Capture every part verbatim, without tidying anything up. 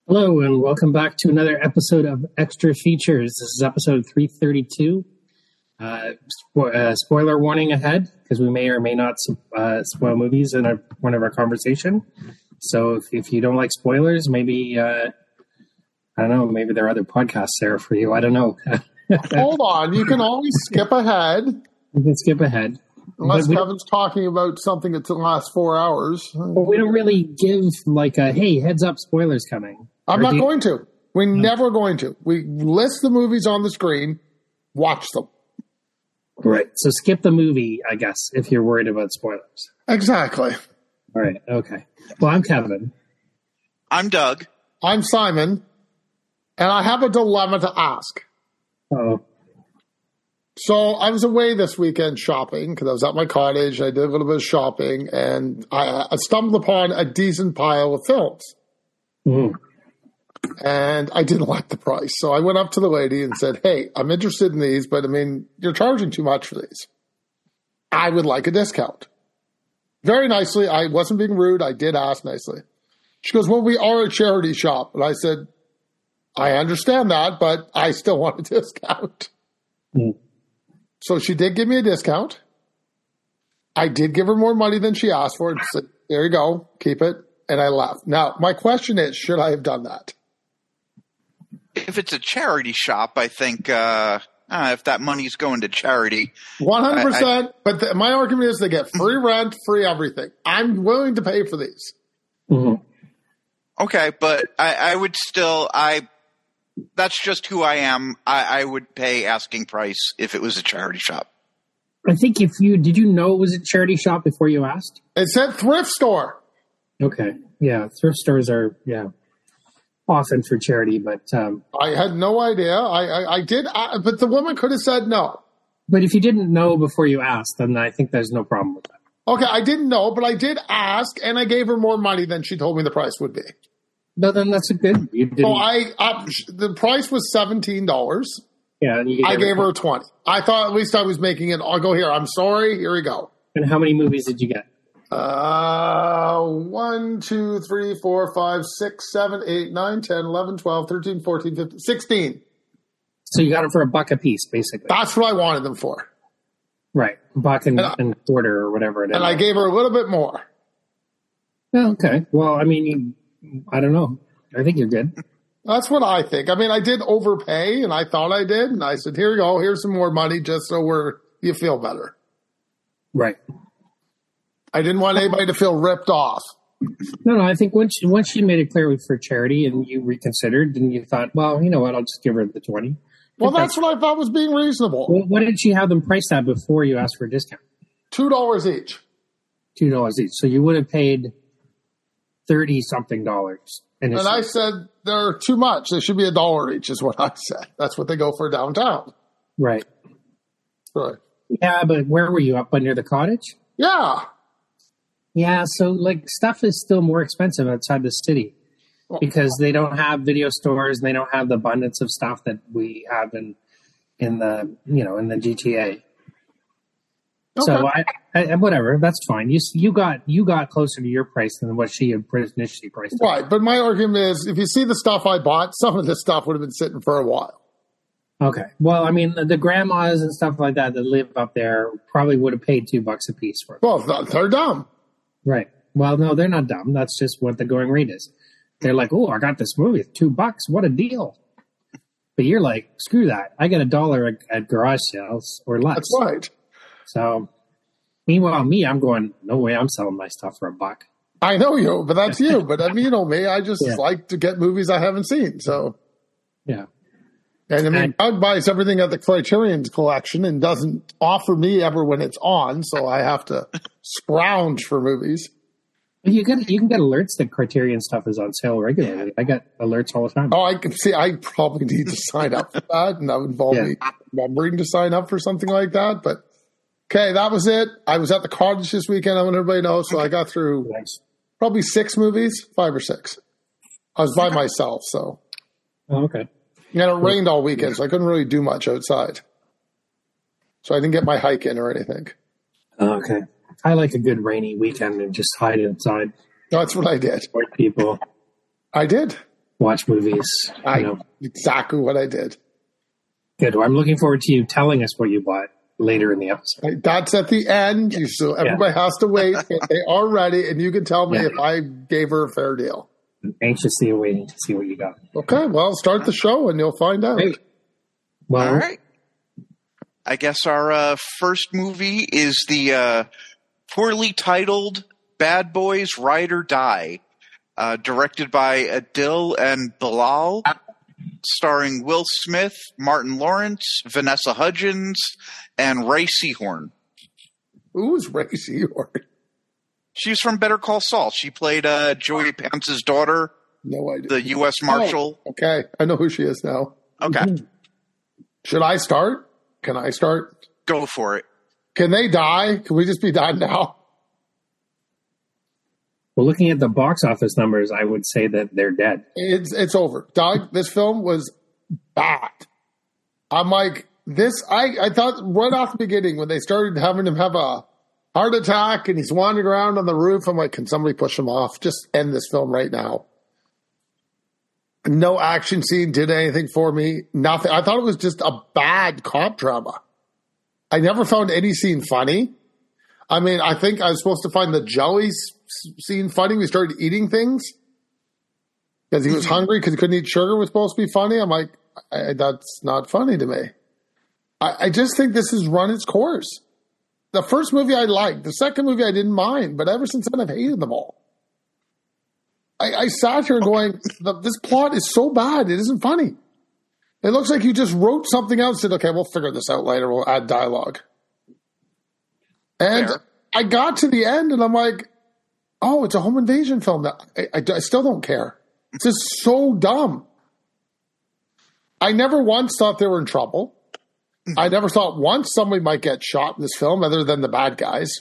Hello, and welcome back to another episode of Extra Features. This is episode three thirty-two. Uh, spo- uh, spoiler warning ahead, because we may or may not uh, spoil movies in our, one of our conversation. So if, if you don't like spoilers, maybe, uh, I don't know, maybe there are other podcasts there for you. I don't know. Hold on. You can always skip ahead. You can skip ahead. Unless Kevin's talking about something that's the last four hours. But we don't really give like a, hey, heads up, spoilers coming. I'm Or not do you- going to. We're never going to. We list the movies on the screen, watch them. Right. So skip the movie, I guess, if you're worried about spoilers. Exactly. All right. Okay. Well, I'm Kevin. I'm Doug. I'm Simon, and I have a dilemma to ask. Oh, So I was away this weekend shopping because I was at my cottage. I did a little bit of shopping, and I, I stumbled upon a decent pile of films. mm. And I didn't like the price. So I went up to the lady and said, hey, I'm interested in these, but I mean, you're charging too much for these. I would like a discount. Very nicely. I wasn't being rude. I did ask nicely. She goes, well, we are a charity shop. And I said, I understand that, but I still want a discount. Mm. So she did give me a discount. I did give her more money than she asked for. And said, there you go, keep it. And I left. Now, my question is, should I have done that? If it's a charity shop, I think uh, uh, if that money's going to charity, one hundred percent. I- But the, my argument is they get free rent, free everything. I'm willing to pay for these. Mhm. okay, but I, I would still, I that's just who I am. I, I would pay asking price if it was a charity shop. I think if you did you know it was a charity shop before you asked? It said thrift store. Okay. Yeah. Thrift stores are, yeah, often for charity, but um, I had no idea. I, I, I did, uh, but the woman could have said no. but if you didn't know before you asked, then I think there's no problem with that. Okay, I didn't know, but I did ask, and I gave her more money than she told me the price would be. No, then that's a good. You didn't. So I, up, the price was seventeen dollars. yeah. And you I gave her twenty. I thought at least I was making it. I'll go here. I'm sorry. Here we go. And how many movies did you get? Uh, one, two, three, four, five, six, seven, eight, nine, ten, eleven, twelve, thirteen, fourteen, fifteen, sixteen. So you got them for a buck a piece, basically. That's what I wanted them for. Right. Buck and, And I- and quarter or whatever it is. And I gave her a little bit more. Oh, okay. Well, I mean, you, I don't know. I think you're good. That's what I think. I mean, I did overpay, and I thought I did. And I said, here you go. Here's some more money just so we're, you feel better. Right. I didn't want anybody to feel ripped off. No, no. I think once once you made it clear for charity and you reconsidered, and you thought, well, you know what, I'll just give her the twenty. Well, that's what I thought was being reasonable. Well, what did she have them priced at before you asked for a discount? two dollars each. Two dollars each. So you would have paid thirty something dollars. And, And I said, they're too much. They should be a dollar each is what I said. That's what they go for downtown. right. Right. Yeah, but where were you? Up by near the cottage? Yeah. Yeah, so like stuff is still more expensive outside the city because they don't have video stores and they don't have the abundance of stuff that we have in in the you know in the G T A. So Okay. I, I whatever, that's fine. You s- you got you got closer to your price than what she had initially priced. it. Right. But my argument is if you see the stuff I bought, some of this stuff would have been sitting for a while. Okay. Well, I mean, the, the grandmas and stuff like that that live up there probably would have paid two bucks a piece for it. Well, th- they're dumb. Right. Well, no, they're not dumb. That's just what the going rate is. They're like, oh, I got this movie at two bucks. What a deal. But you're like, screw that. I get a dollar at, at garage sales or less. That's right. So, meanwhile, me, I'm going, no way I'm selling my stuff for a buck. I know you, but that's you. But I mean, you know me. I just Yeah. like to get movies I haven't seen. So, Yeah. and I mean, And- Doug buys everything at the Criterion collection and doesn't offer me ever when it's on. So I have to scrounge for movies. You can, you can get alerts that Criterion stuff is on sale regularly. I get alerts all the time. Oh, I can see. I probably need to sign up for that, and that would involve Yeah. me remembering to sign up for something like that. But okay, that was it. I was at the cottage this weekend. I want everybody to know. So I got through Nice. probably six movies, five or six. I was by myself, so Oh, okay. and it rained all weekend, so I couldn't really do much outside. So I didn't get my hike in or anything. Okay. I like a good rainy weekend and just hide inside. That's what I did. Avoid people. I did. watch movies. I You know. exactly what I did. Good. Well, I'm looking forward to you telling us what you bought later in the episode. Right, that's at the end. You, so everybody has to wait. They are ready, and you can tell me Yeah. if I gave her a fair deal. I'm anxiously awaiting to see what you got. Okay, well, start the show, and you'll find out. Great. Well, All right. I guess our uh, first movie is the uh, poorly titled Bad Boys Ride or Die, uh, directed by Adil and Bilal, starring Will Smith, Martin Lawrence, Vanessa Hudgens, and Ray Seahorn. Who's Ray Seahorn? She's from Better Call Saul. She played uh, Joey Pance's daughter, No idea. the U S Marshal. Oh, okay, I know who she is now. Okay, Should I start? Can I start? go for it. Can they die? Can we just be done now? well, looking at the box office numbers, I would say that they're dead. It's it's over. Doug, this film was bad. I'm like, this, I, I thought right off the beginning when they started having him have a heart attack and he's wandering around on the roof, I'm like, can somebody push him off? Just end this film right now. No action scene did anything for me. Nothing. I thought it was just a bad cop drama. I never found any scene funny. I mean, I think I was supposed to find the jelly s- scene funny. We started eating things because he was hungry because he couldn't eat sugar was supposed to be funny. I'm like, I, that's not funny to me. I, I just think this has run its course. The first movie I liked. The second movie I didn't mind. But ever since then, I've hated them all. I, I sat here going, this plot is so bad, it isn't funny. It looks like you just wrote something out and said, okay, we'll figure this out later. We'll add dialogue. And Fair. I got to the end and I'm like, oh, it's a home invasion film. I, I, I still don't care. It's just so dumb. I never once thought they were in trouble. I never thought once somebody might get shot in this film other than the bad guys.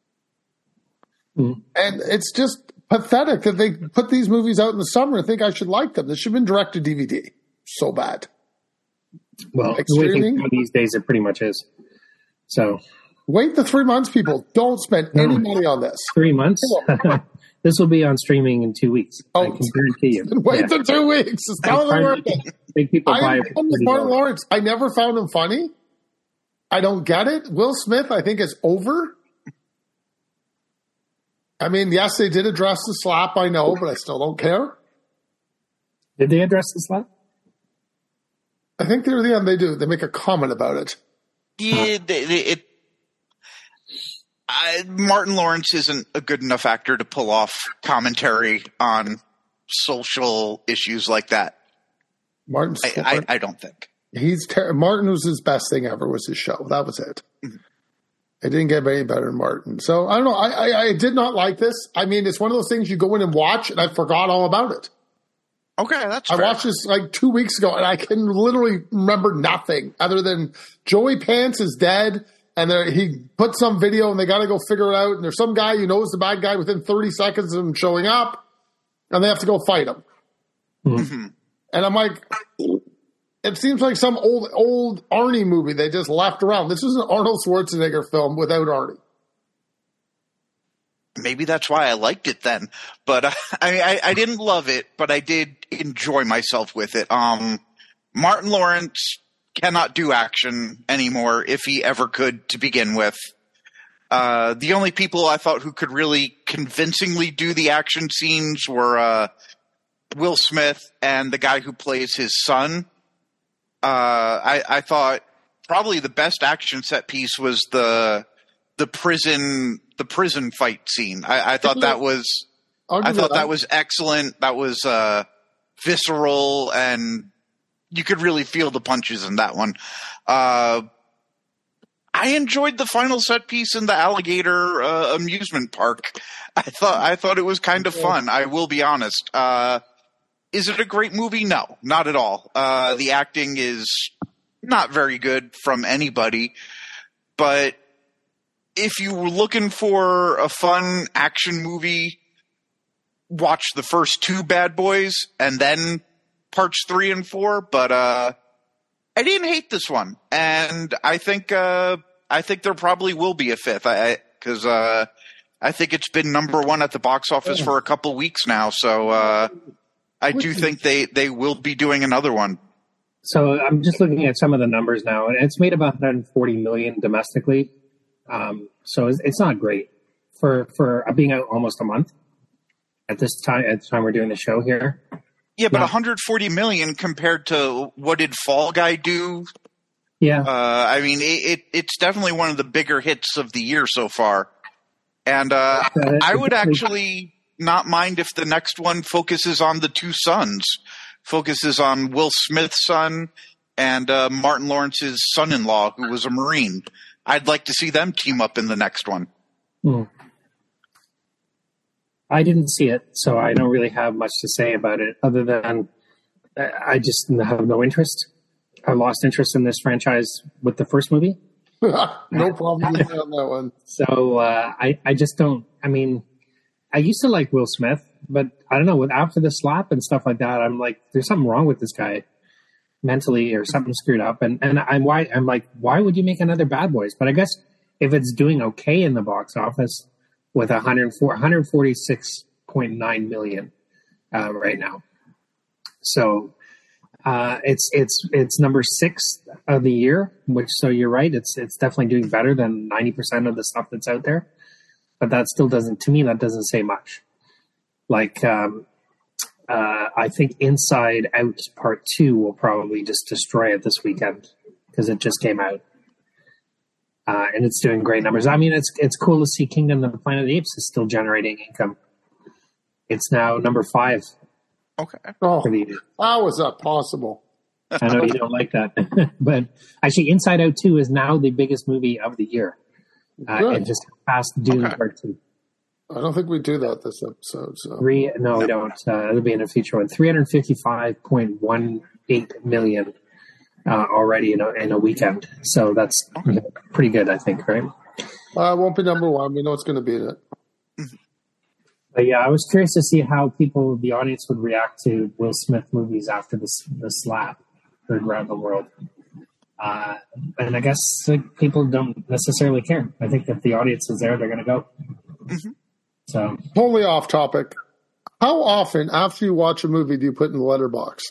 Mm. And it's just pathetic that they put these movies out in the summer and think I should like them. This should have been direct to D V D. So bad. Well, Like the way things streaming? go these days, it pretty much is. So, Wait the three months, people. Don't spend any Mm. money on this. three months. This will be on streaming in two weeks. I Oh. can guarantee you. Wait Yeah. the two weeks. It's I'm totally trying worth to it. make people buy I'm it. done with pretty Martin low. Lawrence. I never found him funny. I don't get it. Will Smith, I think, is over. I mean, yes, they did address the slap, I know, but I still don't care. Did they address this slap? I think near the end they do. They make a comment about it. Yeah, they, they, it. I, Martin Lawrence isn't a good enough actor to pull off commentary on social issues like that. Martin, I, I, I don't think. he's ter- Martin was his best thing ever. Was his show. That was it. Mm-hmm. It didn't get any better than Martin. So I don't know. I, I I did not like this. I mean, it's one of those things you go in and watch, and I forgot all about it. Okay, that's I fair. watched this like two weeks ago, and I can literally remember nothing other than Joey Pants is dead, and there, he put some video, and they got to go figure it out. And there's some guy who knows the bad guy within thirty seconds of him showing up, and they have to go fight him. Mm-hmm. And I'm like, it seems like some old old Arnie movie they just left around. This is an Arnold Schwarzenegger film without Arnie. Maybe that's why I liked it then. But uh, I mean, I, I didn't love it, but I did enjoy myself with it. Um, Martin Lawrence cannot do action anymore if he ever could to begin with. Uh, the only people I thought who could really convincingly do the action scenes were uh, Will Smith and the guy who plays his son. Uh, I, I thought probably the best action set piece was the the prison the prison fight scene. I, I thought that was I'll I give you thought that was excellent. That was uh, visceral, and you could really feel the punches in that one. Uh, I enjoyed the final set piece in the alligator uh, amusement park. I thought I thought it was kind of fun. I will be honest. Uh, is it a great movie? No, not at all. Uh, the acting is not very good from anybody. But if you were looking for a fun action movie, watch the first two Bad Boys and then parts three and four. But uh, I didn't hate this one, and I think uh, I think there probably will be a fifth. I because uh, I think it's been number one at the box office for a couple weeks now. So uh, I do think they, they will be doing another one. So I'm just looking at some of the numbers now, and it's made about one hundred forty million domestically. Um, so it's, it's not great for for being out almost a month at this time. At the time we're doing the show here. Yeah, but Yeah. one hundred forty million compared to what did Fall Guy do? Yeah, Uh, I mean, it, it it's definitely one of the bigger hits of the year so far. And uh, Uh, I would definitely- actually not mind if the next one focuses on the two sons, focuses on Will Smith's son and uh, Martin Lawrence's son-in-law, who was a Marine. I'd like to see them team up in the next one. Hmm. I didn't see it, so I don't really have much to say about it other than I I just have no interest. I lost interest in this franchise with the first movie. No problem with me on that one. So uh, I, I just don't. I mean, I used to like Will Smith, but I don't know. With after the slap and stuff like that, I'm like, there's something wrong with this guy mentally, or something screwed up. And and I'm why I'm like, why would you make another Bad Boys? But I guess if it's doing okay in the box office with one hundred four, one forty-six point nine million uh, right now, so. Uh, it's it's it's number six of the year, which so you're right. It's it's definitely doing better than ninety percent of the stuff that's out there, but that still doesn't. To me, that doesn't say much. Like um, uh, I think Inside Out Part Two will probably just destroy it this weekend because it just came out, uh, and it's doing great numbers. I mean, it's it's cool to see Kingdom of the Planet of the Apes is still generating income. It's now number five Okay. Oh, for the year. how is that possible? I know you don't like that, but actually, Inside Out Two is now the biggest movie of the year. Uh, Good. it just passed Dune Okay. Part Two. I don't think we do that this episode. So Three, no, we don't. Uh, it'll be in a future one. Three hundred fifty-five point one eight million uh, already in a, in a weekend. So that's pretty good, I think, right? uh, it won't be number one. We know it's going to beat it. But yeah, I was curious to see how people, the audience, would react to Will Smith movies after the the slap heard around the world. Uh, and I guess like, people don't necessarily care. I think if the audience is there, they're going to go. Mhm. So Totally off topic. How often after you watch a movie do you put in the letterbox?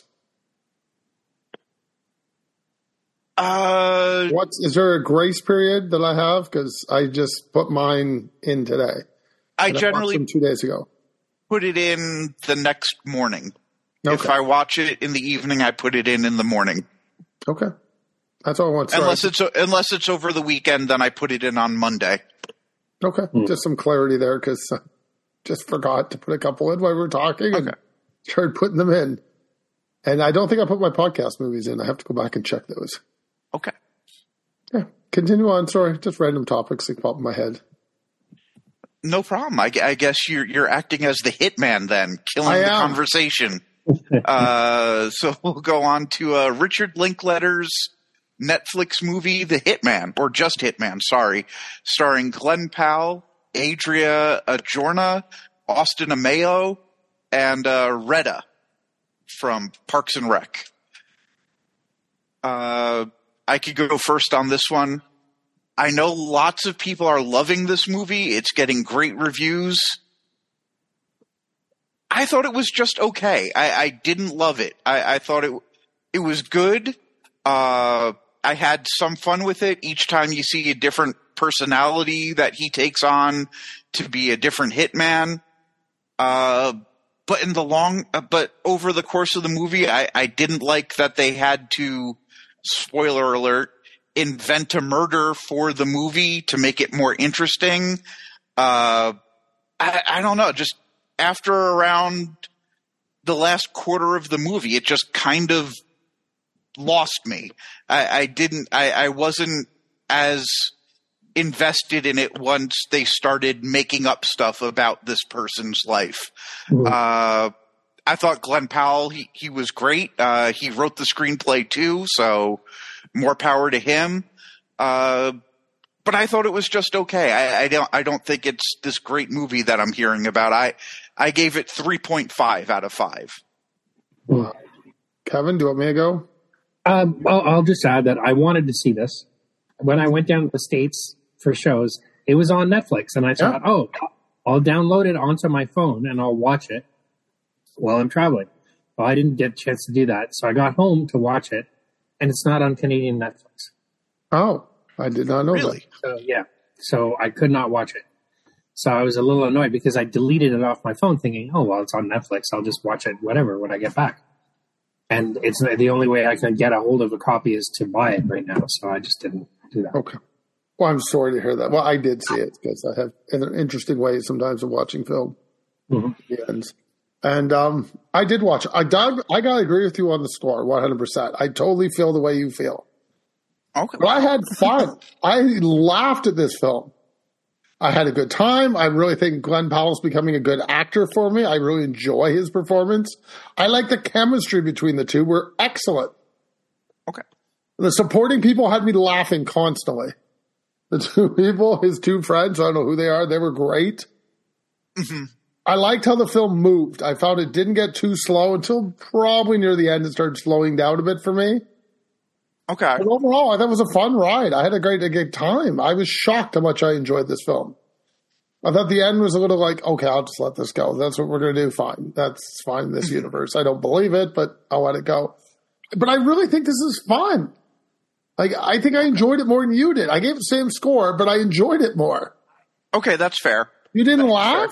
Uh, What is there a grace period that I have? Because I just put mine in today. I And I watched generally them two days ago. put it in the next morning. If Okay. I watch it in the evening, I put it in in the morning. Okay, that's all I want. Sorry. Unless it's unless it's over the weekend, then I put it in on Monday. Okay, just some clarity there because I just forgot to put a couple in while we were talking and Okay. started putting them in. And I don't think I put my podcast movies in. I have to go back and check those. Okay. Yeah, continue on. Sorry, just random topics that pop in my head. No problem. I, I guess you're you're acting as the hitman then, killing I the am. conversation. uh, so we'll go on to uh, Richard Linklater's Netflix movie, The Hitman, or just Hitman, sorry, starring Glenn Powell, Adria Arjona, Austin Amayo, and uh, Retta from Parks and Rec. Uh, I could go first on this one. I know lots of people are loving this movie. It's getting great reviews. I thought it was just okay. I, I didn't love it. I, I thought it it was good. Uh, I had some fun with it. Each time you see a different personality that he takes on to be a different hitman. Uh, but in the long, uh, but over the course of the movie, I, I didn't like that they had to, spoiler alert, invent a murder for the movie to make it more interesting. Uh, I, I don't know. Just after around the last quarter of the movie, it just kind of lost me. I, I didn't, I, I wasn't as invested in it once they started making up stuff about this person's life. Mhm. Uh, I thought Glenn Powell, he, he was great. Uh, he wrote the screenplay too, so more power to him. Uh, but I thought it was just okay. I, I don't, I don't think it's this great movie that I'm hearing about. I, I gave it three point five out of five. Kevin, do you want me to go? Um, I'll, I'll just add that I wanted to see this. When I went down to the States for shows, it was on Netflix, and I thought, oh, I'll download it onto my phone and I'll watch it while I'm traveling. Well, I didn't get a chance to do that, so I got home to watch it, and it's not on Canadian Netflix. Oh, I did not know Really? So yeah, so I could not watch it. So I was a little annoyed because I deleted it off my phone, thinking, "Oh well, it's on Netflix. I'll just watch it, whatever, when I get back." And it's the only way I can get a hold of a copy is to buy it right now. So I just didn't do that. that. Okay. Well, I'm sorry to hear that. Well, I did see it because I have an interesting ways sometimes of watching film. Mhm. The ends. And um, I did watch it. I, Doug, I got to agree with you on the score, one hundred percent. I totally feel the way you feel. Okay. But I had fun. I laughed at this film. I had a good time. I really think Glenn Powell's becoming a good actor for me. I really enjoy his performance. I like the chemistry between the two. We're excellent. Okay. The supporting people had me laughing constantly. The two people, his two friends, I don't know who they are, they were great. Mm-hmm. I liked how the film moved. I found it didn't get too slow until probably near the end it started slowing down a bit for me. Okay. But overall, I thought it was a fun ride. I had a great, a good time. I was shocked how much I enjoyed this film. I thought the end was a little like, okay, I'll just let this go. That's what we're going to do. Fine. That's fine in this universe. I don't believe it, but I'll let it go. But I really think this is fun. Like, I think I enjoyed it more than you did. I gave it the same score, but I enjoyed it more. Okay, that's fair. You didn't That's laugh? fair.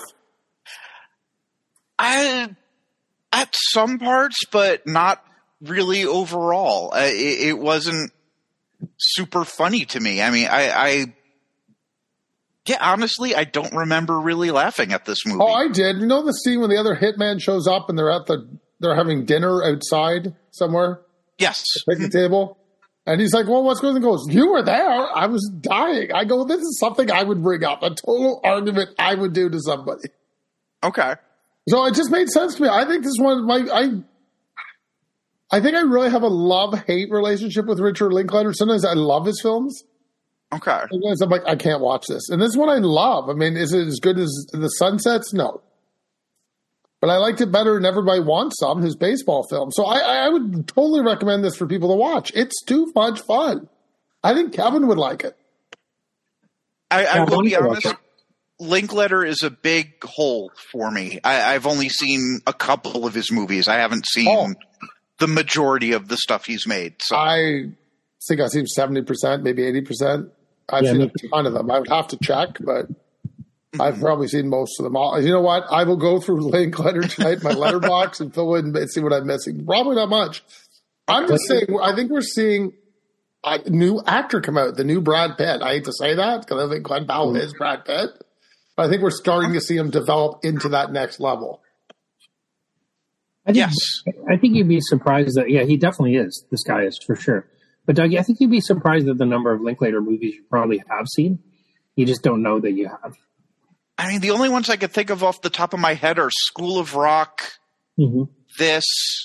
I at some parts, but not really overall. Uh, it, it wasn't super funny to me. I mean, I, I yeah, honestly, I don't remember really laughing at this movie. Oh, I did. You know the scene when the other hitman shows up and they're at the they're having dinner outside somewhere, yes. picnic table, and he's like, "Well, what's going on?" He goes, "You were there. I was dying." I go, "This is something I would bring up. A total argument I would do to somebody." Okay. So it just made sense to me. I think this one, my I, I think I really have a love-hate relationship with Richard Linklater. Sometimes I love his films. Okay. Sometimes I'm like, I can't watch this. And this one I love. I mean, is it as good as The Sunsets? No. But I liked it better than Everybody Wants Some, his baseball film. So I, I would totally recommend this for people to watch. It's too much fun. I think Kevin would like it. I, I Yeah, will be I wanna honest. watch Linklater is a big hole for me. I, I've only seen a couple of his movies. I haven't seen Oh. the majority of the stuff he's made. So I think I've seen seventy percent, maybe eighty percent. I've Yeah, seen me a ton of them. I would have to check, but I've probably seen most of them all. You know what? I will go through Linklater tonight, my letterbox, and fill in and see what I'm missing. Probably not much. I'm just saying, I think we're seeing a new actor come out, the new Brad Pitt. I hate to say that because I think Glenn Powell is Brad Pitt. But I think we're starting to see him develop into that next level. I think, yes. I think you'd be surprised that, yeah, he definitely is. This guy is for sure. But Doug, I think you'd be surprised at the number of Linklater movies you probably have seen. You just don't know that you have. I mean, the only ones I could think of off the top of my head are School of Rock, Mm-hmm. this,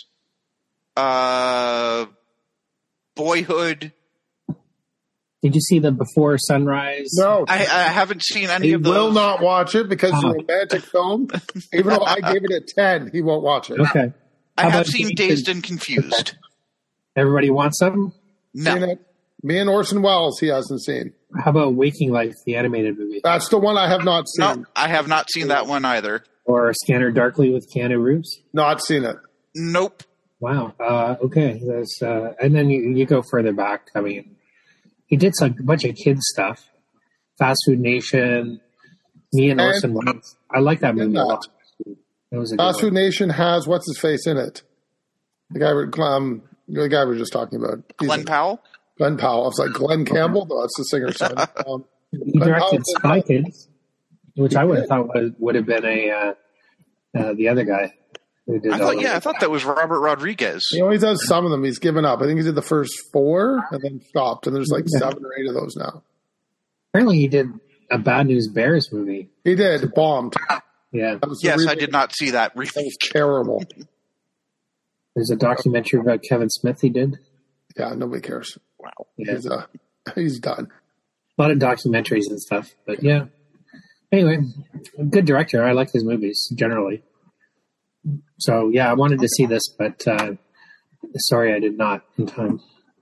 uh, Boyhood. Did you see the Before Sunrise? No, I, I haven't seen any he of those. will not watch it because it's a Oh. romantic film. Even though I gave it a ten, he won't watch it. Okay. I How have about seen David- Dazed and Confused. Everybody Wants Some? No. Seen it. Me and Orson Welles, he hasn't seen. How about Waking Life, the animated movie? That's the one I have not seen. No, I have not seen that one either. Or Scanner Darkly with Keanu Reeves? Not seen it. Nope. Wow. Uh, okay. There's, uh, and then you, you go further back. I mean, he did some, a bunch of kids stuff. Fast Food Nation, Me and And- Orson Welles. I like that movie a that. lot. That was a good Fast one. Food Nation has what's his face in it? The guy, we- um, the guy we were just talking about. He's Glenn in- Powell? Glenn Powell. I was like Glenn Campbell. No, that's the singer's son. Um, He Glenn directed Powell- Spy Kids, which I would have thought would, would have been a uh, uh, the other guy who did I all thought, of yeah, I it. thought that was Robert Rodriguez. He always does some of them. He's given up. I think he did the first four and then stopped. And there's like Yeah. seven or eight of those now. Apparently, he did a Bad News Bears movie. He did. Bombed. Yeah, That was the Yes, I remake. did not see that. That was terrible. there's a documentary about Kevin Smith. He did. Yeah, nobody cares. Wow. Yeah, He's, uh, he's done. a lot of documentaries and stuff. But yeah. Anyway, good director. I like his movies generally. So yeah, I wanted to see this, but uh, sorry, I did not in time.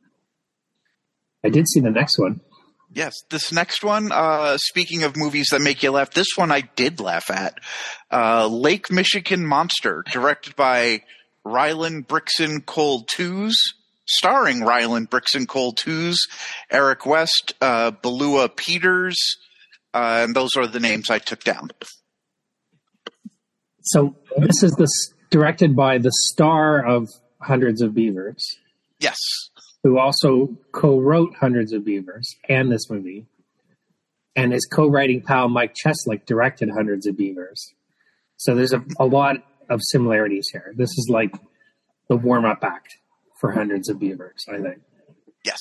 I did see the next one. Yes, this next one, uh, speaking of movies that make you laugh, this one I did laugh at. Uh, Lake Michigan Monster, directed by Ryland Brixton Cole Twos, starring Ryland Brixton Cole Twos, Eric West, uh, Belua Peters, uh, and those are the names I took down. So this is this directed by the star of Hundreds of Beavers. Yes. Who also co-wrote Hundreds of Beavers and this movie. And his co-writing pal Mike Cheslick directed Hundreds of Beavers. So there's a, a lot of similarities here. This is like the warm-up act for Hundreds of Beavers, I think. Yes.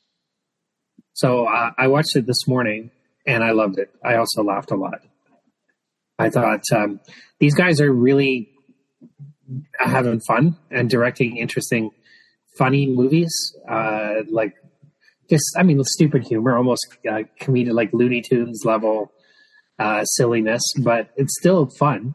So uh, I watched it this morning, and I loved it. I also laughed a lot. I thought um, these guys are really having fun and directing interesting, funny movies. Uh, like, just, I mean, stupid humor, almost uh, comedic, like Looney Tunes level uh, silliness, but it's still fun.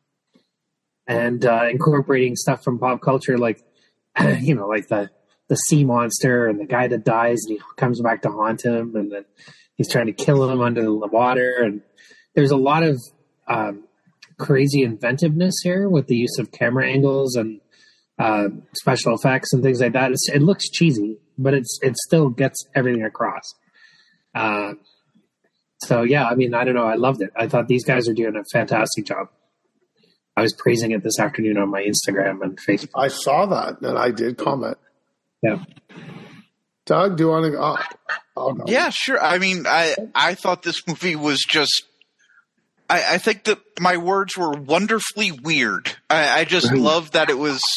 And uh, incorporating stuff from pop culture, like, you know, like the, the sea monster and the guy that dies and he comes back to haunt him, and then he's trying to kill him under the water. And there's a lot of um, crazy inventiveness here with the use of camera angles and uh, special effects and things like that. It's, it looks cheesy, but it's it still gets everything across. Uh, so, yeah, I mean, I don't know. I loved it. I thought these guys are doing a fantastic job. I was praising it this afternoon on my Instagram and Facebook. I saw that, and I did comment. Yeah. Doug, do you want to go? Oh, oh, no. Yeah, sure. I mean, I, I thought this movie was just, I, I think that my words were wonderfully weird. I, I just Right. love that it was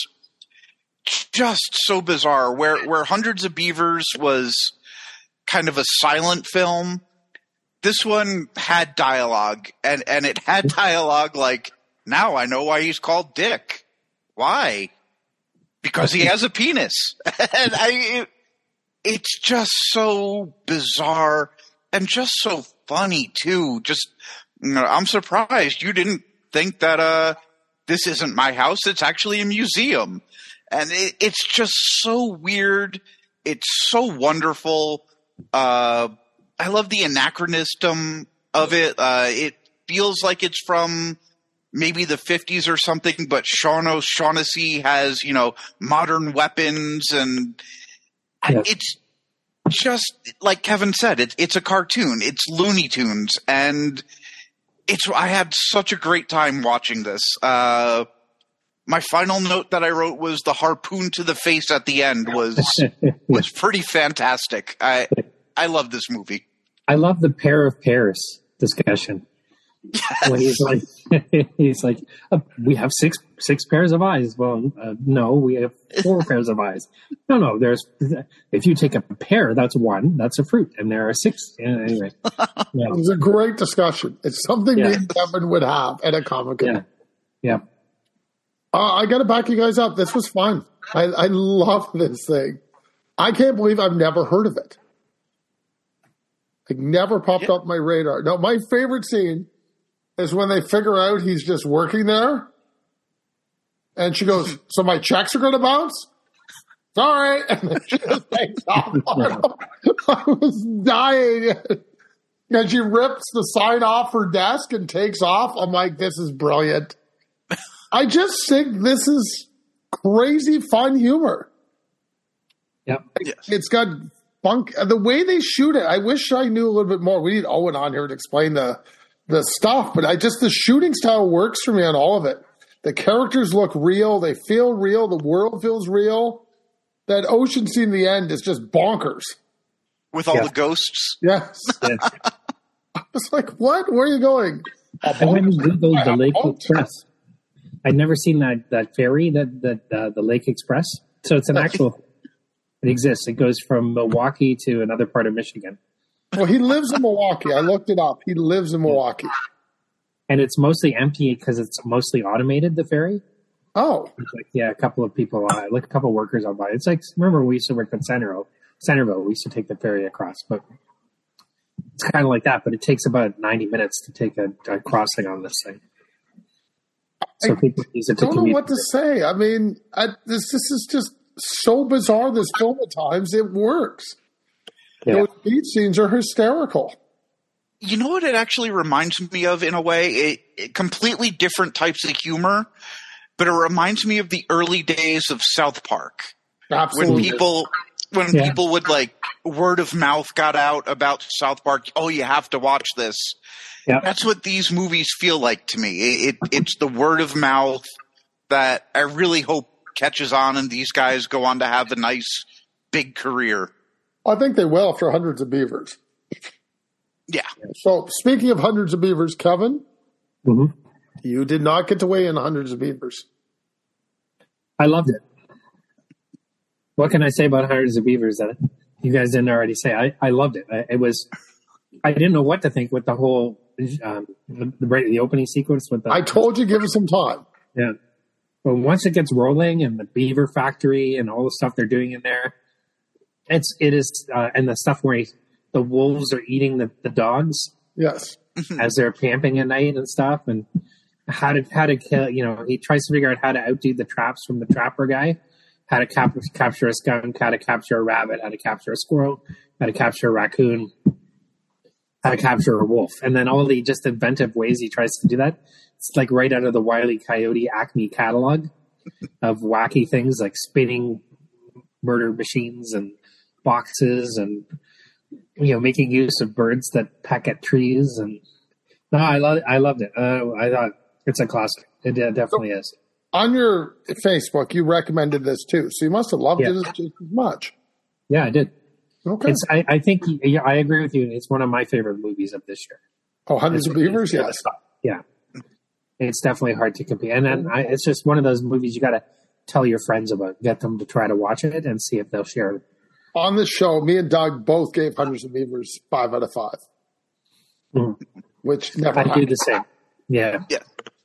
just so bizarre. Where, where Hundreds of Beavers was kind of a silent film, this one had dialogue, and, and it had dialogue like, now I know why he's called Dick. Why? Because he has a penis. And I, it, it's just so bizarre and just so funny too. Just, you know, I'm surprised you didn't think that, uh, this isn't my house. It's actually a museum. And it, it's just so weird. It's so wonderful. Uh, I love the anachronism of it. Uh, it feels like it's from maybe the fifties or something, but Sean O'Shaughnessy has, you know, modern weapons, and Yeah. it's just like Kevin said, it's it's a cartoon. It's Looney Tunes, and it's I had such a great time watching this. Uh, my final note that I wrote was the harpoon to the face at the end was was pretty fantastic. I I love this movie. I love the pair of pairs discussion. Yes. When he's like, he's like, uh, we have six six pairs of eyes. Well, uh, no, we have four pairs of eyes. No, no, there's if you take a pear, that's one. That's a fruit, and there are six. Yeah, anyway, yeah, It was a great discussion. It's something Yeah. me and Kevin would have at a comic. yeah, yeah. Uh, I got to back you guys up. This was fun. I, I love this thing. I can't believe I've never heard of it. It never popped Yeah. up my radar. No, my favorite scene is when they figure out he's just working there. And she goes, so my checks are going to bounce? Sorry. And then she just takes off. I was dying. And she rips the sign off her desk and takes off. I'm like, this is brilliant. I just think this is crazy fun humor. Yep. Yes. It's got funk. The way they shoot it, I wish I knew a little bit more. We need Owen on here to explain the the stuff, but I just the shooting style works for me on all of it. The characters look real. They feel real. The world feels real. That ocean scene in the end is just bonkers. With all Yeah. the ghosts. Yes. Yeah. I was like, what? Where are you going? I went and googled the I Lake hope so. Express. I'd never seen that that ferry, that that uh, the Lake Express. So it's an actual. It exists. It goes from Milwaukee to another part of Michigan, Well, he lives in Milwaukee. I looked it up. He lives in Milwaukee. and it's mostly empty because it's mostly automated. The ferry. Oh, It's like, yeah, a couple of people, uh, like a couple of workers on by. It's like, remember we used to work in Centerville. Centerville, we used to take the ferry across, but it's kind of like that. But it takes about ninety minutes to take a, a crossing on this thing. So I people use it to don't know commute. what to say. I mean, I, this this is just so bizarre. This film at times it works. Yeah. Those beat scenes are hysterical. You know what it actually reminds me of in a way? It, it completely different types of humor. but it reminds me of the early days of South Park. Absolutely. When people when Yeah. people would like word of mouth got out about South Park, oh, you have to watch this. Yeah. That's what these movies feel like to me. It, it it's the word of mouth that I really hope catches on, and these guys go on to have a nice big career. I think they will after Hundreds of Beavers. Yeah. So speaking of Hundreds of Beavers, Kevin, Mhm. you did not get to weigh in Hundreds of Beavers. I loved it. What can I say about Hundreds of Beavers that you guys didn't already say? I, I loved it. I, it was. I didn't know what to think with the whole um, the, the the opening sequence with the. I told you give it some time. Yeah. But once it gets rolling and the beaver factory and all the stuff they're doing in there, it's it is uh, and the stuff where he, the wolves are eating the, the dogs Yes. as they're camping at night and stuff, and how to how to kill. You know, he tries to figure out how to outdo the traps from the trapper guy, how to cap- capture a skunk, how to capture a rabbit, how to capture a squirrel, how to capture a raccoon, how to capture a wolf, and then all the just inventive ways he tries to do that. It's like right out of the Wile E. Coyote Acme catalog of wacky things like spinning murder machines and boxes and, you know, making use of birds that peck at trees. And no, I love I loved it. Uh, I thought it's a classic. It uh, definitely is. On your Facebook, you recommended this too, so you must have loved Yeah. it as, just as much. Yeah, I did. Okay. It's I, I think yeah, I agree with you. It's one of my favorite movies of this year. Oh, Hundreds of Beavers, yes. Yeah. It's definitely hard to compete. And then I, it's just one of those movies you got to tell your friends about, get them to try to watch it and see if they'll share it. On the show, me and Doug both gave Hundreds of Beavers five out of five, Mhm. which never I do happened. the same. Yeah. Yeah.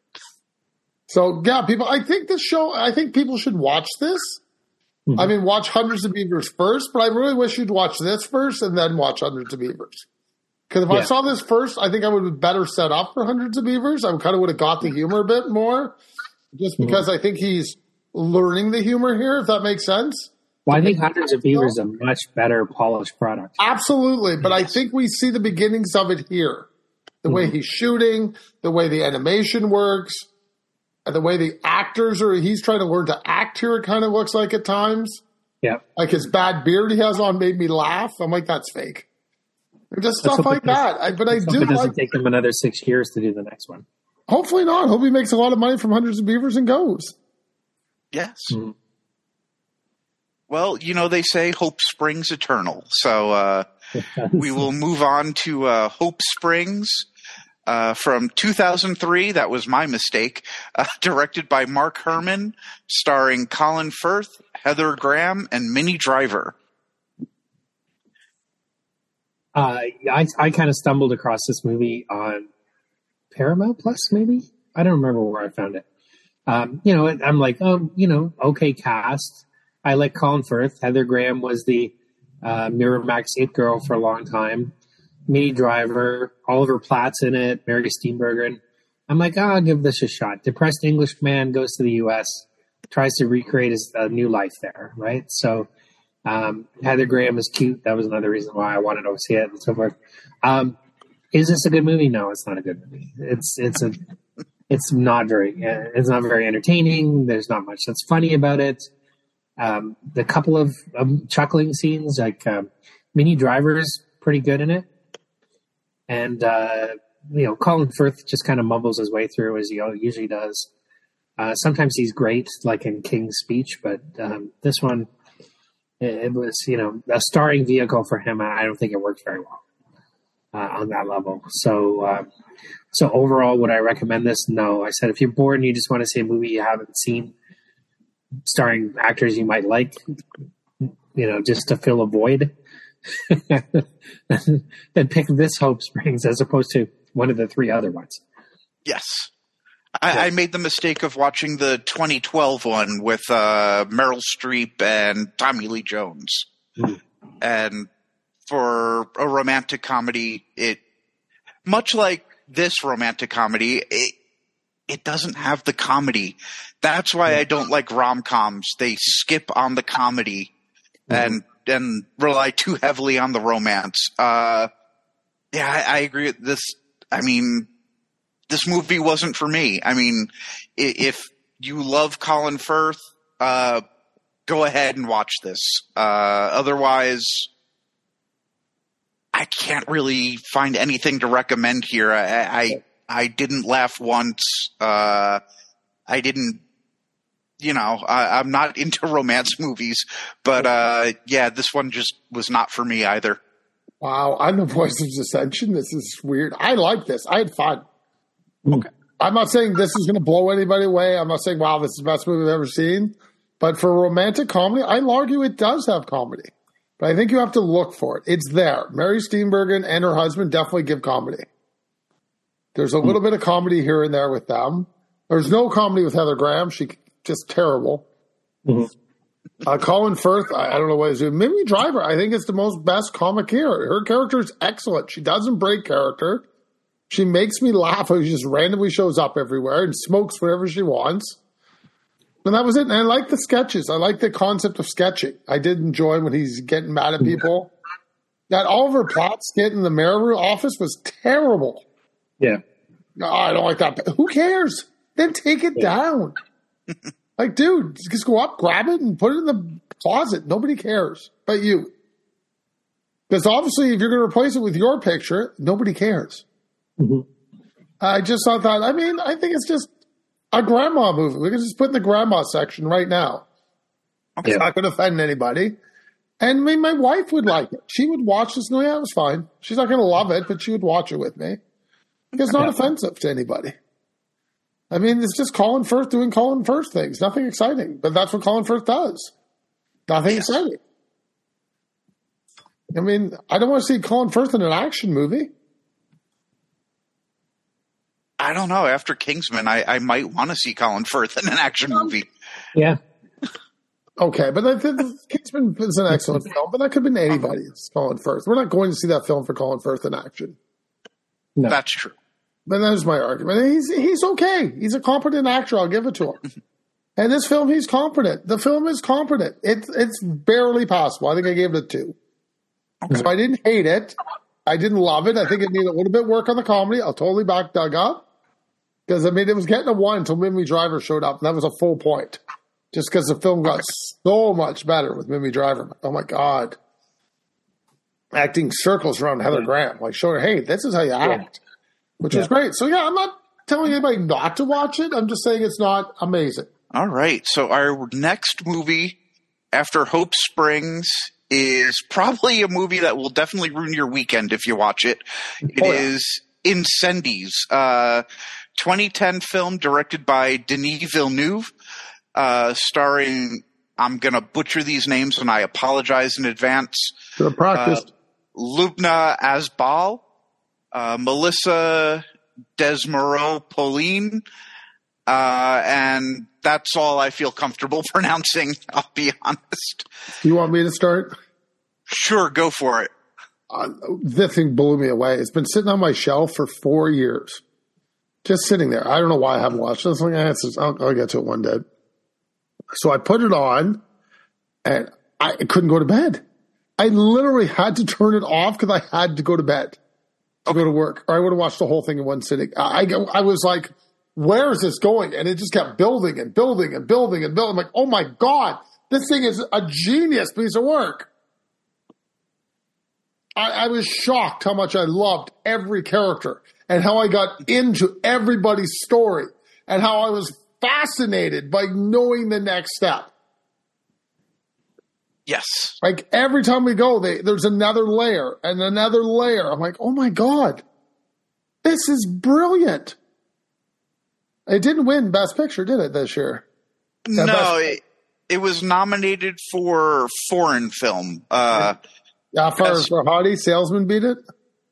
So, yeah, people, I think this show, I think people should watch this. Mhm. I mean, watch Hundreds of Beavers first, but I really wish you'd watch this first and then watch Hundreds of Beavers. Because if I Yeah. saw this first, I think I would have been better set up for Hundreds of Beavers. I kind of would have got the humor a bit more, just because I think he's learning the humor here, if that makes sense. Well, I think Hundreds of Beavers is a much better polished product. Absolutely, but I think we see the beginnings of it here. The way he's shooting, the way the animation works, and the way the actors are, he's trying to learn to act here, it kind of looks like at times. Yeah. Like his bad beard he has on made me laugh. I'm like, that's fake. And just Let's stuff hope like it does- that. I, but I Let's hope do it doesn't like, take them another six years to do the next one. hopefully not. Hope he makes a lot of money from Hundreds of Beavers and goes. Yes. Mhm. Well, you know, they say hope springs eternal. So uh, we will move on to uh, Hope Springs uh, from two thousand three. That was my mistake. Uh, directed by Mark Herman, starring Colin Firth, Heather Graham, and Minnie Driver. Uh, I I kind of stumbled across this movie on Paramount Plus, maybe. I don't remember where I found it. Um, you know, I'm like, oh, you know, okay cast. I like Colin Firth. Heather Graham was the uh, Miramax It Girl for a long time. Minnie Driver, Oliver Platt's in it, Mary Steenburgen. I'm like, oh, I'll give this a shot. Depressed English man goes to the U S, tries to recreate his uh, new life there, right? So um, Heather Graham is cute. That was another reason why I wanted to see it and so forth. Um, is this a good movie? No, it's not a good movie. It's it's a it's not very uh, it's not very entertaining. There's not much that's funny about it. Um, the couple of um, chuckling scenes, like um, Minnie Driver is pretty good in it, and uh, you know Colin Firth just kind of mumbles his way through as he usually does. Uh, sometimes he's great, like in King's Speech, but um, this one, it, it was you know a starring vehicle for him. And I don't think it worked very well uh, on that level. So, uh, so overall, would I recommend this? No. I said if you're bored and you just want to see a movie you haven't seen, starring actors you might like, you know, just to fill a void, then pick this Hope Springs as opposed to one of the three other ones. Yes. I, I made the mistake of watching the twenty twelve one with uh, Meryl Streep and Tommy Lee Jones. Mm. And for a romantic comedy, it much like this romantic comedy, it, it doesn't have the comedy. That's why I don't like rom-coms. They skip on the comedy and and rely too heavily on the romance. Uh, yeah, I, I agree with this. I mean, this movie wasn't for me. I mean, i- if you love Colin Firth, uh, go ahead and watch this. Uh, otherwise, I can't really find anything to recommend here. I I, I didn't laugh once. Uh, I didn't, you know, I, I'm not into romance movies, but uh, yeah, this one just was not for me either. Wow, I'm the voice of dissension. This is weird. I like this. I had fun. Okay. I'm not saying this is going to blow anybody away. I'm not saying, wow, this is the best movie I've ever seen. But for romantic comedy, I'll argue it does have comedy. But I think you have to look for it. It's there. Mary Steenburgen and her husband definitely give comedy. There's a little bit of comedy here and there with them. There's no comedy with Heather Graham. She's just terrible. Mm-hmm. Uh, Colin Firth, I, I don't know what he's doing. Mimi Driver, I think it's the most best comic here. Her character is excellent. She doesn't break character. She makes me laugh. She just randomly shows up everywhere and smokes whenever she wants. And that was it. And I like the sketches. I like the concept of sketching. I did enjoy when he's getting mad at people. That Oliver Platt skit in the mayor office was terrible. Yeah. No, I don't like that. Who cares? Then take it yeah. down. Like, dude, just go up, grab it, and put it in the closet. Nobody cares but you. Because obviously, if you're going to replace it with your picture, nobody cares. Mm-hmm. I just thought that, I mean, I think it's just a grandma movie. We can just put in the grandma section right now. Okay. It's not going to offend anybody. And I mean, my wife would like it. She would watch this and go, yeah, it was fine. She's not going to love it, but she would watch it with me. It's not yeah. offensive to anybody. I mean, it's just Colin Firth doing Colin Firth things. Nothing exciting. But that's what Colin Firth does. Nothing yes. exciting. I mean, I don't want to see Colin Firth in an action movie. I don't know. After Kingsman, I, I might want to see Colin Firth in an action movie. Yeah. Okay, but the, the, Kingsman is an excellent film, but that could have been anybody. It's Colin Firth. We're not going to see that film for Colin Firth in action. No. That's true. But that's my argument. He's he's okay. He's a competent actor. I'll give it to him. And this film, he's competent. The film is competent. It's it's barely passable. I think I gave it a two. Okay. So I didn't hate it. I didn't love it. I think it needed a little bit of work on the comedy. I'll totally back Doug up. Because, I mean, it was getting a one until Mimi Driver showed up, and that was a full point. Just because the film got so much better with Mimi Driver. Oh, my God. Acting circles around Heather Graham. Like, showing her, hey, this is how you act. Yeah. Which yeah. was great. So, yeah, I'm not telling anybody not to watch it. I'm just saying it's not amazing. All right. So our next movie after Hope Springs is probably a movie that will definitely ruin your weekend if you watch it. It oh, yeah. is Incendies, uh, twenty ten film directed by Denis Villeneuve, uh, starring, I'm going to butcher these names and I apologize in advance. Good practice. Uh, Lubna Azbal, uh, Melissa Desmarais-Poulin, uh, and that's all I feel comfortable pronouncing, I'll be honest. You want me to start? Sure, go for it. Uh, this thing blew me away. It's been sitting on my shelf for four years. Just sitting there. I don't know why I haven't watched it. It's like, eh, it's, I'll, I'll get to it one day. So I put it on, and I couldn't go to bed. I literally had to turn it off because I had to go to bed to okay. go to work, or I would have watched the whole thing in one sitting. I, I, I was like, where is this going? And it just kept building and building and building and building. I'm like, oh my God, this thing is a genius piece of work. I, I was shocked how much I loved every character and how I got into everybody's story and how I was fascinated by knowing the next step. Yes. Like every time we go, they, there's another layer and another layer. I'm like, oh my God, this is brilliant. It didn't win Best Picture, did it, this year? No, Best- it, it was nominated for foreign film. Uh, yeah, for, as, for Hottie, Salesman beat it?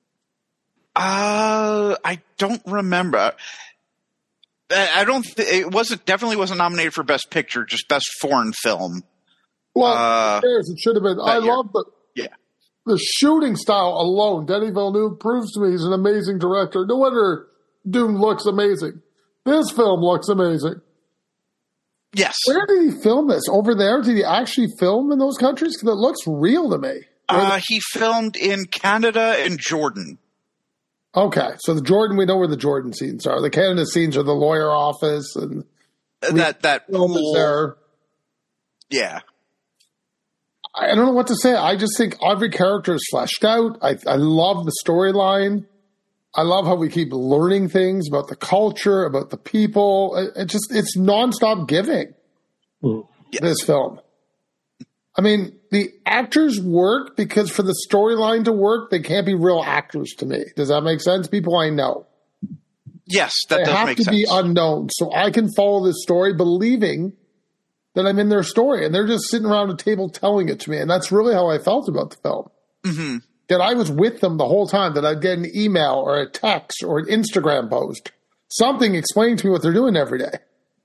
Uh, I don't remember. I don't. Th- it wasn't definitely wasn't nominated for Best Picture, just Best Foreign Film. Well, uh, it should have been. I year. love the yeah the shooting style alone. Denis Villeneuve proves to me he's an amazing director. No wonder Dune looks amazing. This film looks amazing. Yes. Where did he film this? Over there? Did he actually film in those countries? Because it looks real to me. Uh, he filmed in Canada and Jordan. Okay, so the Jordan, we know where the Jordan scenes are. The Canada scenes are the lawyer office and that that Film is pool, there. yeah. I don't know what to say. I just think every character is fleshed out. I, I love the storyline. I love how we keep learning things about the culture, about the people. It, it just it's nonstop giving. Mm. Yes. This film. I mean, the actors work because for the storyline to work, they can't be real actors to me. Does that make sense? People I know. Yes, that They does have make to sense. be unknown, so I can follow this story believing that I'm in their story, and they're just sitting around a table telling it to me, and that's really how I felt about the film. Mm-hmm. That I was with them the whole time, that I'd get an email or a text or an Instagram post, something explaining to me what they're doing every day.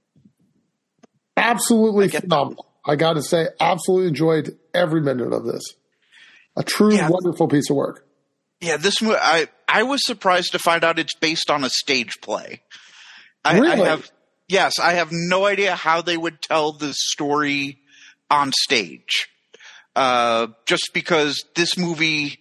Absolutely phenomenal. I got to say, absolutely enjoyed every minute of this. A true Yeah. wonderful piece of work. Yeah, this movie, I, I was surprised to find out it's based on a stage play. I, Really? I have, yes, I have no idea how they would tell this story on stage. Uh, just because this movie,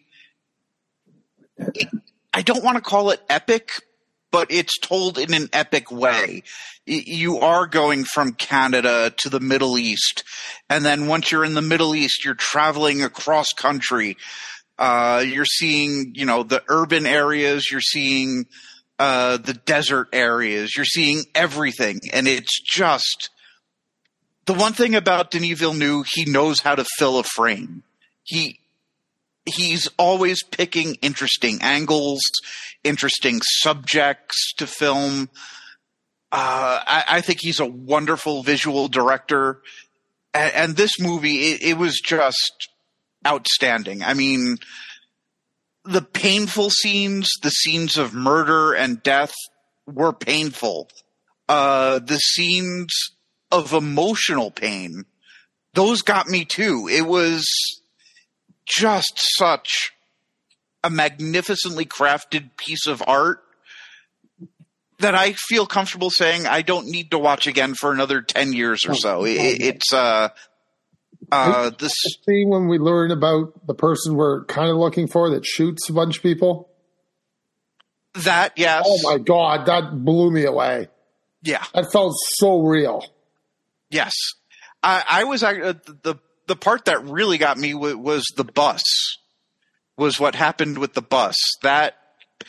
I don't want to call it epic, but it's told in an epic way. Y- You are going from Canada to the Middle East, and then once you're in the Middle East, you're traveling across country. Uh, you're seeing, you know, the urban areas, you're seeing uh, the desert areas, you're seeing everything, and it's just the one thing about Denis Villeneuve, he knows how to fill a frame. He he's always picking interesting angles, interesting subjects to film. Uh, I, I think he's a wonderful visual director, and, and this movie, it, it was just outstanding. I mean, the painful scenes, the scenes of murder and death were painful. Uh, the scenes of emotional pain, those got me too. It was just such a magnificently crafted piece of art that I feel comfortable saying I don't need to watch again for another ten years or so. It, it's uh, uh, this. See, when we learn about the person we're kind of looking for that shoots a bunch of people. That, yes. Oh my God, that blew me away. Yeah. That felt so real. Yes. I, I was uh, the the part that really got me w- was the bus. Was what happened with the bus. That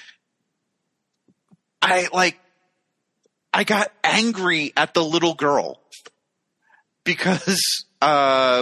I like. I got angry at the little girl because uh,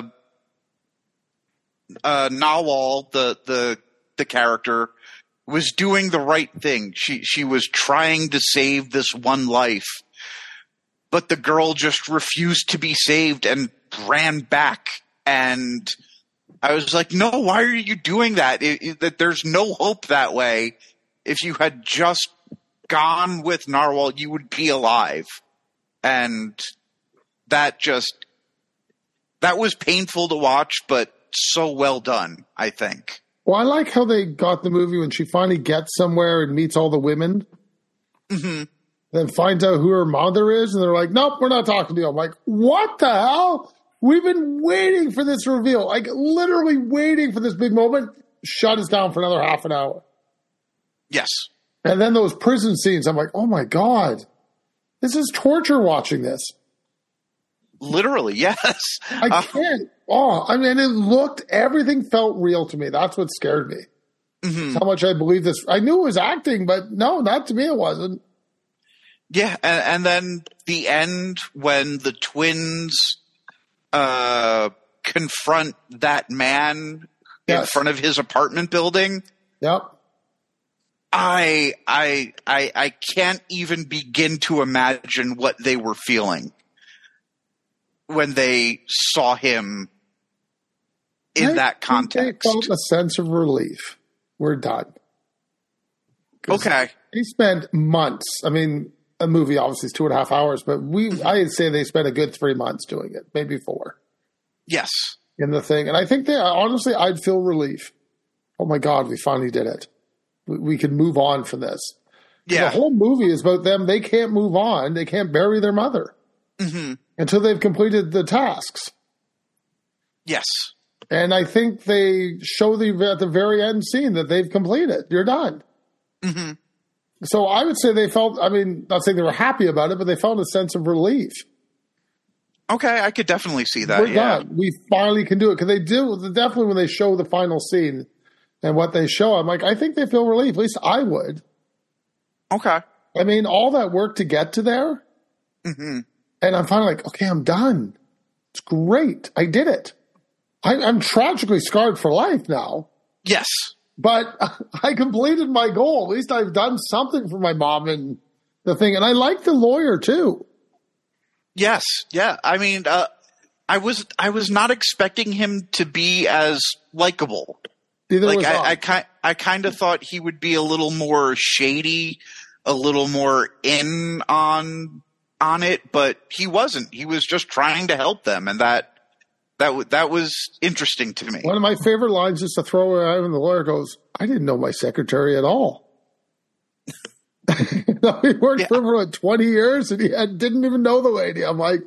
uh, Nawal, the the the character, was doing the right thing. She she was trying to save this one life, but the girl just refused to be saved and ran back. And I was like, no, why are you doing that? It, it, that there's no hope that way. If you had just gone with Narwhal, you would be alive. And that just, that was painful to watch, but so well done, I think. Well, I like how they got the movie when she finally gets somewhere and meets all the women. Mm-hmm. Then finds out who her mother is, and they're like, nope, we're not talking to you. I'm like, what the hell? We've been waiting for this reveal, like literally waiting for this big moment. Shut us down for another half an hour. Yes. And then those prison scenes, I'm like, oh my God, this is torture watching this. Literally, yes. I Uh, can't. Oh, I mean, it looked, everything felt real to me. That's what scared me. mhm. How much I believe this. I knew it was acting, but no, not to me it wasn't. Yeah, and, and then the end when the twins uh, confront that man in Yes. front of his apartment building. Yep. I I I I can't even begin to imagine what they were feeling when they saw him in I that think they context. felt a sense of relief. We're done. 'Cause Okay. They spent months. I mean, a movie obviously is two and a half hours, but we, I'd say they spent a good three months doing it, maybe four Yes. in the thing. And I think they, honestly, I'd feel relief. Oh my God, we finally did it. We, we can move on from this. Yeah. The whole movie is about them. They can't move on. They can't bury their mother hmm until they've completed the tasks. Yes. And I think they show the at the very end scene that they've completed. You're done. hmm So I would say they felt, I mean, not saying they were happy about it, but they felt a sense of relief. Okay, I could definitely see that. We're yeah. done. We finally can do it because they do definitely when they show the final scene and what they show. I'm like, I think they feel relief. At least I would. Okay. I mean, all that work to get to there, Mm-hmm. and I'm finally like, okay, I'm done. It's great. I did it. I, I'm tragically scarred for life now, Yes. but I completed my goal. At least I've done something for my mom and the thing. And I like the lawyer too. Yes. Yeah. I mean, uh, I was I was not expecting him to be as likable. Neither Like was I, I. I kind I kind of thought he would be a little more shady, a little more in on on it, but he wasn't. He was just trying to help them, and that that w- that was interesting to me. One of my favorite lines is to throw out when the lawyer goes, I didn't know my secretary at all. No, he worked Yeah. for him for like twenty years and he had, didn't even know the lady. I'm like,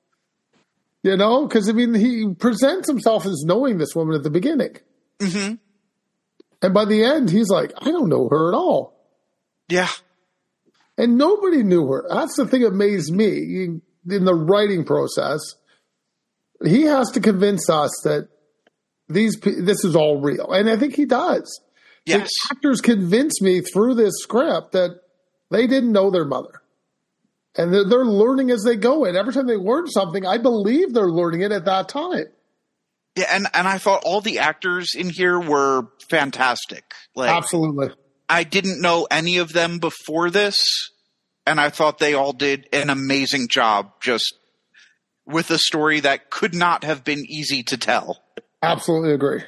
you know, because I mean, he presents himself as knowing this woman at the beginning. Mm-hmm. And by the end, he's like, I don't know her at all. Yeah. And nobody knew her. That's the thing that amazed me in the writing process. He has to convince us that these pe- this is all real. And I think he does. Yes. The actors convince me through this script that they didn't know their mother. And they're, they're learning as they go. And every time they learn something, I believe they're learning it at that time. Yeah, and, and I thought all the actors in here were fantastic. Like Absolutely. I didn't know any of them before this, and I thought they all did an amazing job just with a story that could not have been easy to tell. Absolutely agree.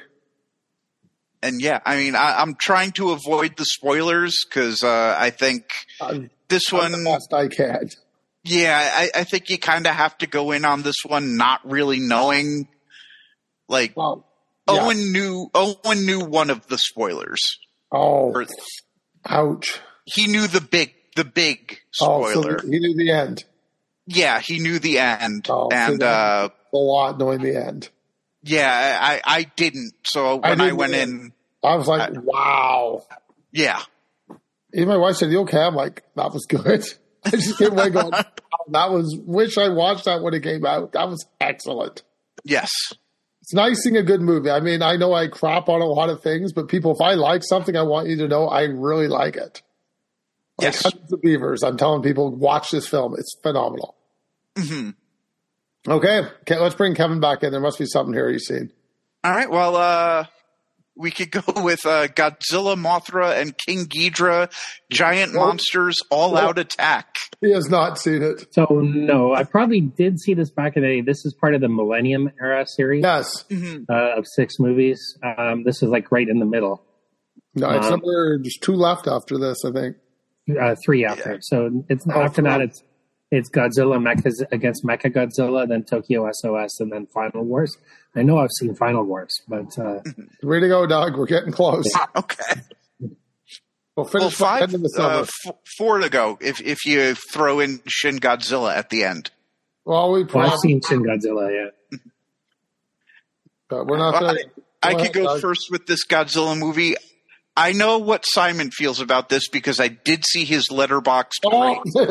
And yeah, I mean, I, I'm trying to avoid the spoilers because uh, I think I'm, this I'm one, the best I can. yeah, I, I think you kind of have to go in on this one not really knowing. Like Well, yeah. Owen knew, Owen knew one of the spoilers. Oh, Or ouch. he knew the big, the big Oh, spoiler. so he knew the end. Yeah, he knew the end, Oh, so and that- uh, A lot knowing the end. yeah, I, I didn't. So when I, didn't went either. in, I was like, I- wow. yeah, Even my wife said, you okay? I'm like, that was good. I just came away going, wow, that was, wish I watched that when it came out. That was excellent. yes, It's nice seeing a good movie. I mean, I know I crap on a lot of things, but people, if I like something, I want you to know I really like it. Like yes. Hundreds of Beavers. I'm telling people, watch this film. It's phenomenal. hmm Okay, okay, let's bring Kevin back in. There must be something here you've seen. All right. Well, uh, we could go with uh, Godzilla, Mothra, and King Ghidorah, giant Nope. monsters, all-out attack. He has not seen it. So no, I probably did see this back in the day. This is part of the Millennium Era series Yes. Mhm. uh, of six movies. Um, this is like right in the middle. No, it's Um, somewhere, there's two left after this, I think. Uh, three after. So it's Oh, after that. cool. It's it's Godzilla Mecha against Mecha Godzilla, then Tokyo S O S, and then Final Wars. I know I've seen Final Wars, but uh, Way to go, Doug. We're getting close. Okay. We'll Well, finish by the five, end of the summer. uh, f- four to go if if you throw in Shin Godzilla at the end. well, we well, I've probably, seen Shin Godzilla. Yeah. but we're not Well, gonna, I, I go could ahead, go Doug. first with this Godzilla movie. I know what Simon feels about this because I did see his Letterboxd grade. Oh.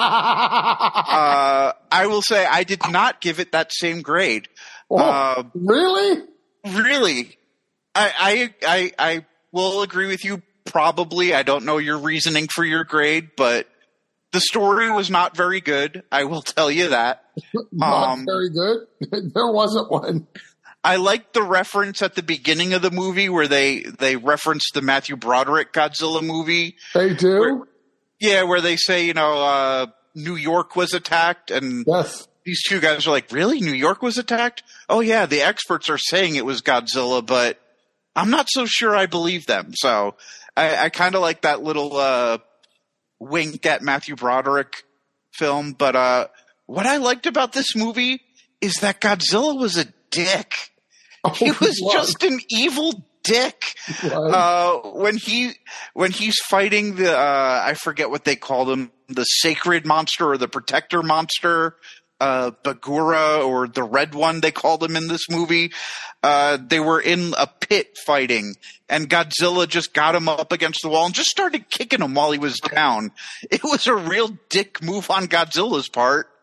Uh, I will say I did not give it that same grade. Oh, Uh, really? really, I, I I I will agree with you. Probably, I don't know your reasoning for your grade, but the story was not very good. I will tell you that. Not Um, very good. There wasn't one. I liked the reference at the beginning of the movie where they they referenced the Matthew Broderick Godzilla movie. They do? Where- Yeah, where they say, you know, uh, New York was attacked, and Yes. these two guys are like, really? New York was attacked? Oh, yeah, the experts are saying it was Godzilla, but I'm not so sure I believe them. So I, I kind of like that little uh, wink at Matthew Broderick film. But uh, what I liked about this movie is that Godzilla was a dick. He Oh, was what? just an evil dick. What? Uh, when he when he's fighting the uh, I forget what they called him, the sacred monster or the protector monster, uh, Bagura or the red one they called him in this movie. Uh, they were in a pit fighting, and Godzilla just got him up against the wall and just started kicking him while he was down. It was a real dick move on Godzilla's part.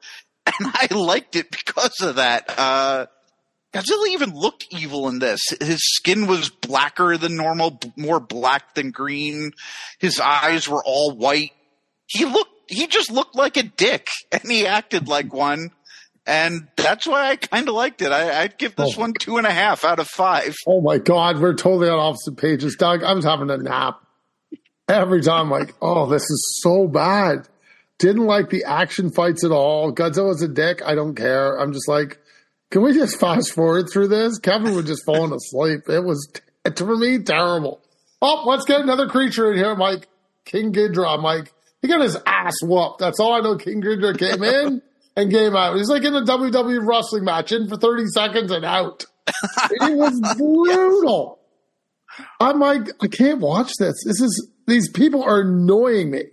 and I liked it because of that. Uh, Godzilla even looked evil in this. His skin was blacker than normal, more black than green. His eyes were all white. He looked, he just looked like a dick, and he acted like one. And that's why I kind of liked it. I, I'd give this oh. one two and a half out of five. Oh my God, we're totally on opposite pages, Doug. I was having a nap every time. Like, oh, this is so bad. Didn't like the action fights at all. Godzilla's a dick. I don't care. I'm just like, can we just fast forward through this? Kevin was just falling asleep. It was, for me, terrible. Oh, let's get another creature in here. I'm like, King Ghidorah. I'm like, he got his ass whooped. That's all I know. King Ghidorah came in and came out. He's like in a W W E wrestling match, in for thirty seconds and out. It was brutal. I'm like, I can't watch this. This is, these people are annoying me.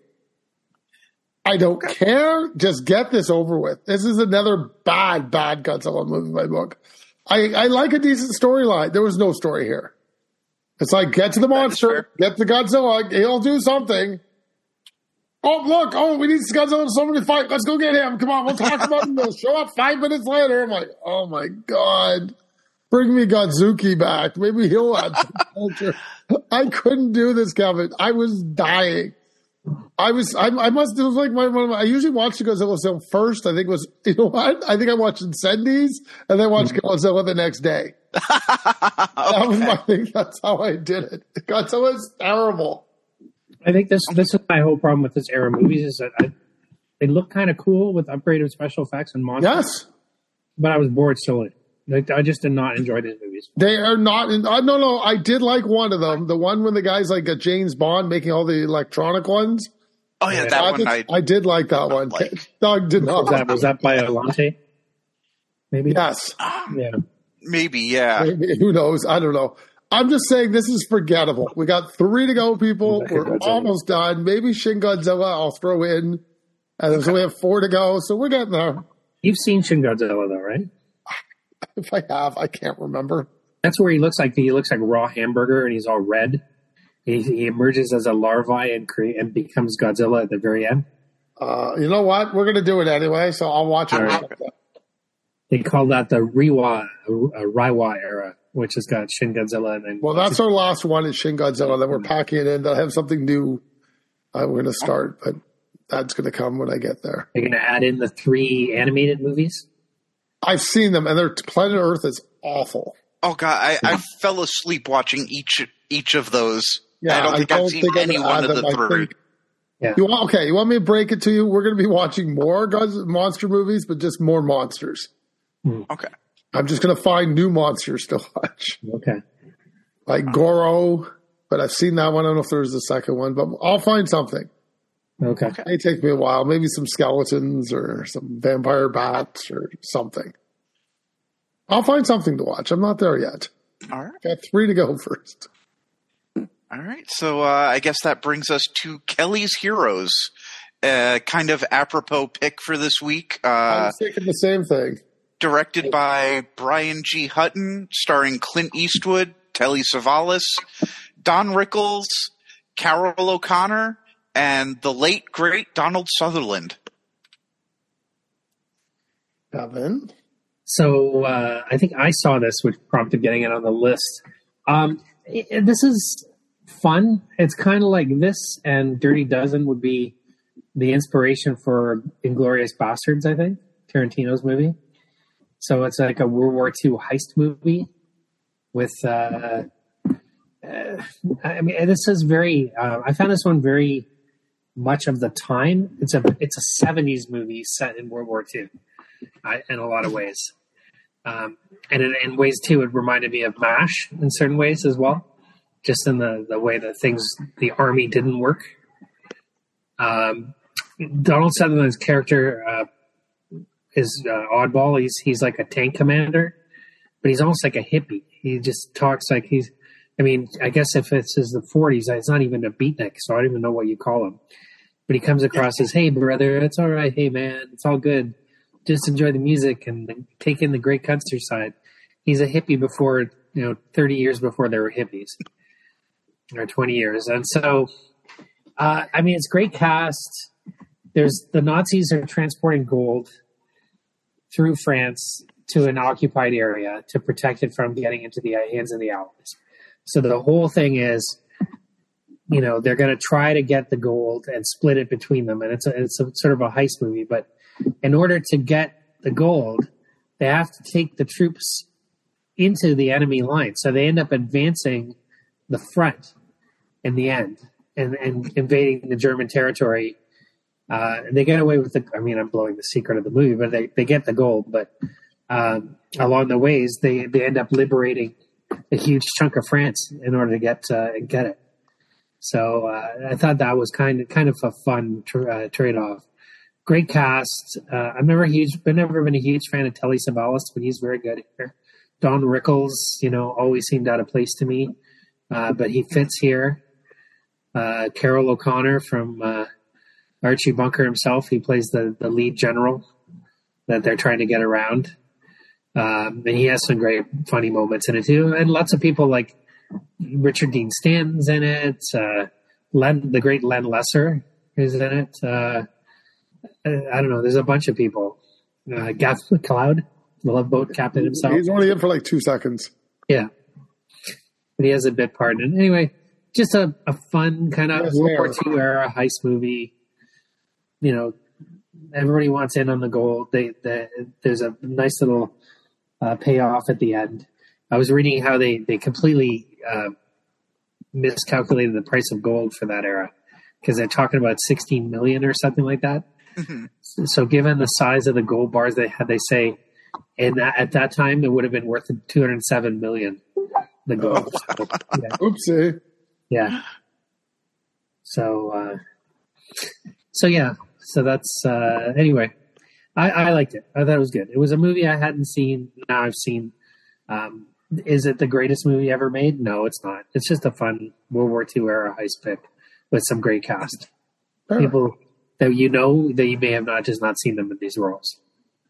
I don't care. Just get this over with. This is another bad, bad Godzilla movie in my book. I, I like a decent storyline. There was no story here. It's like, get to the monster, get the Godzilla, he'll do something. Oh, look, oh, we need Godzilla to somebody to fight. Let's go get him. Come on, we'll talk about him. He'll show up five minutes later. I'm like, oh my God. Bring me Godzuki back. Maybe he'll add some culture. I couldn't do this, Kevin. I was dying. I was, I, I must, it was like my, my, I usually watch the Godzilla film first. I think it was, you know what? I think I watched Incendies and then watched Godzilla the next day. Okay. That was my thing. That's how I did it. Godzilla's terrible. I think this, this is my whole problem with this era of movies is that I, they look kind of cool with upgraded special effects and monsters. Yes. But I was bored silly. Like, I just did not enjoy these movies. They are not. In, uh, no, no. I did like one of them. The one when the guy's like a James Bond making all the electronic ones. Oh yeah, that I one. Did, I, I did like that one. Like. Doug did not. Was that, was that by Alante? Maybe. Yes. Yeah. Maybe. Yeah. Maybe, who knows? I don't know. I'm just saying this is forgettable. We got three to go, people. We're almost done. Maybe Shin Godzilla I'll throw in. And okay. So we have four to go. So we're getting there. You've seen Shin Godzilla, though, right? If I have, I can't remember. That's where he looks like he looks like raw hamburger, and he's all red. He, he emerges as a larvae and create and becomes Godzilla at the very end. Uh, you know what? We're going to do it anyway, so I'll watch it. Right. They call that the Reiwa, uh, Reiwa era, which has got Shin Godzilla. And then well, that's our last one is Shin Godzilla. Then we're packing it in. They'll have something new. Uh, we're going to start, but that's going to come when I get there. You're going to add in the three animated movies? I've seen them, and their Planet Earth is awful. Oh God, I, I fell asleep watching each each of those. Yeah, I don't think I don't I've think seen any one of the three. Yeah. You want, okay, you want me to break it to you? We're going to be watching more Godzilla monster movies, but just more monsters. Okay. I'm just going to find new monsters to watch. Okay. Like Goro, but I've seen that one. I don't know if there's a second one, but I'll find something. Okay. It may take me a while. Maybe some skeletons or some vampire bats or something. I'll find something to watch. I'm not there yet. All right. Got three to go first. All right. So uh, I guess that brings us to Kelly's Heroes. Uh, kind of apropos pick for this week. Uh, I was thinking the same thing. Directed by Brian G. Hutton, starring Clint Eastwood, Telly Savalas, Don Rickles, Carol O'Connor, and the late, great Donald Sutherland. Kevin? So uh, I think I saw this, which prompted getting it on the list. Um, it, this is fun. It's kind of like this and Dirty Dozen would be the inspiration for Inglourious Bastards, I think, Tarantino's movie. So it's like a World War Two heist movie with, uh, uh, I mean, this is very, uh, I found this one very much of the time. It's a, it's a seventies movie set in World War Two uh, in a lot of ways. Um, and in, in ways too, it reminded me of MASH in certain ways as well. Just in the, the way that things, the army didn't work. Um, Donald Sutherland's character, uh, is uh, oddball. He's he's like a tank commander, but he's almost like a hippie. He just talks like he's. I mean, I guess if it's is the forties, it's not even a beatnik, so I don't even know what you call him. But he comes across as, "Hey, brother, it's all right. Hey, man, it's all good. Just enjoy the music and take in the great countryside." He's a hippie before, you know, thirty years before there were hippies, or twenty years, and so uh, I mean, it's great cast. There's the Nazis are transporting gold. through France to an occupied area to protect it from getting into the hands of the Allies. So the whole thing is, you know, they're going to try to get the gold and split it between them. And it's a, it's a sort of a heist movie. But in order to get the gold, they have to take the troops into the enemy line. So they end up advancing the front in the end and, and invading the German territory. Uh, and they get away with the, I mean, I'm blowing the secret of the movie, but they, they get the gold. But um, along the ways, they, they end up liberating a huge chunk of France in order to get uh, get it. So uh, I thought that was kind of kind of a fun tr- uh, trade off. Great cast. Uh, I've never huge, I've never been a huge fan of Telly Savalas, but he's very good here. Don Rickles, you know, always seemed out of place to me, uh, but he fits here. Uh, Carol O'Connor from uh, Archie Bunker himself. He plays the the lead general that they're trying to get around. Um, and he has some great funny moments in it too. And lots of people like Richard Dean Stanton's in it. Uh, Len, the great Len Lesser is in it. Uh, I, I don't know. There's a bunch of people. Uh, Gaff McLeod, the Love Boat captain himself. He's only in for like two seconds. Yeah. But he has a bit part. And anyway, just a, a fun kind of Yes, World fair. War Two era heist movie. You know, everybody wants in on the gold. They, they, there's a nice little uh, payoff at the end. I was reading how they, they completely uh, miscalculated the price of gold for that era because they're talking about sixteen million or something like that. Mm-hmm. So given the size of the gold bars they had, they say, and that, at that time it would have been worth two hundred seven million. The gold. So, yeah. Oopsie. Yeah. So, uh, so yeah. So that's uh, anyway. I, I liked it. I thought it was good. It was a movie I hadn't seen. Now I've seen. Um, is it the greatest movie ever made? No, it's not. It's just a fun World War Two era heist pick with some great cast. Fair. People that you know that you may have not just not seen them in these roles.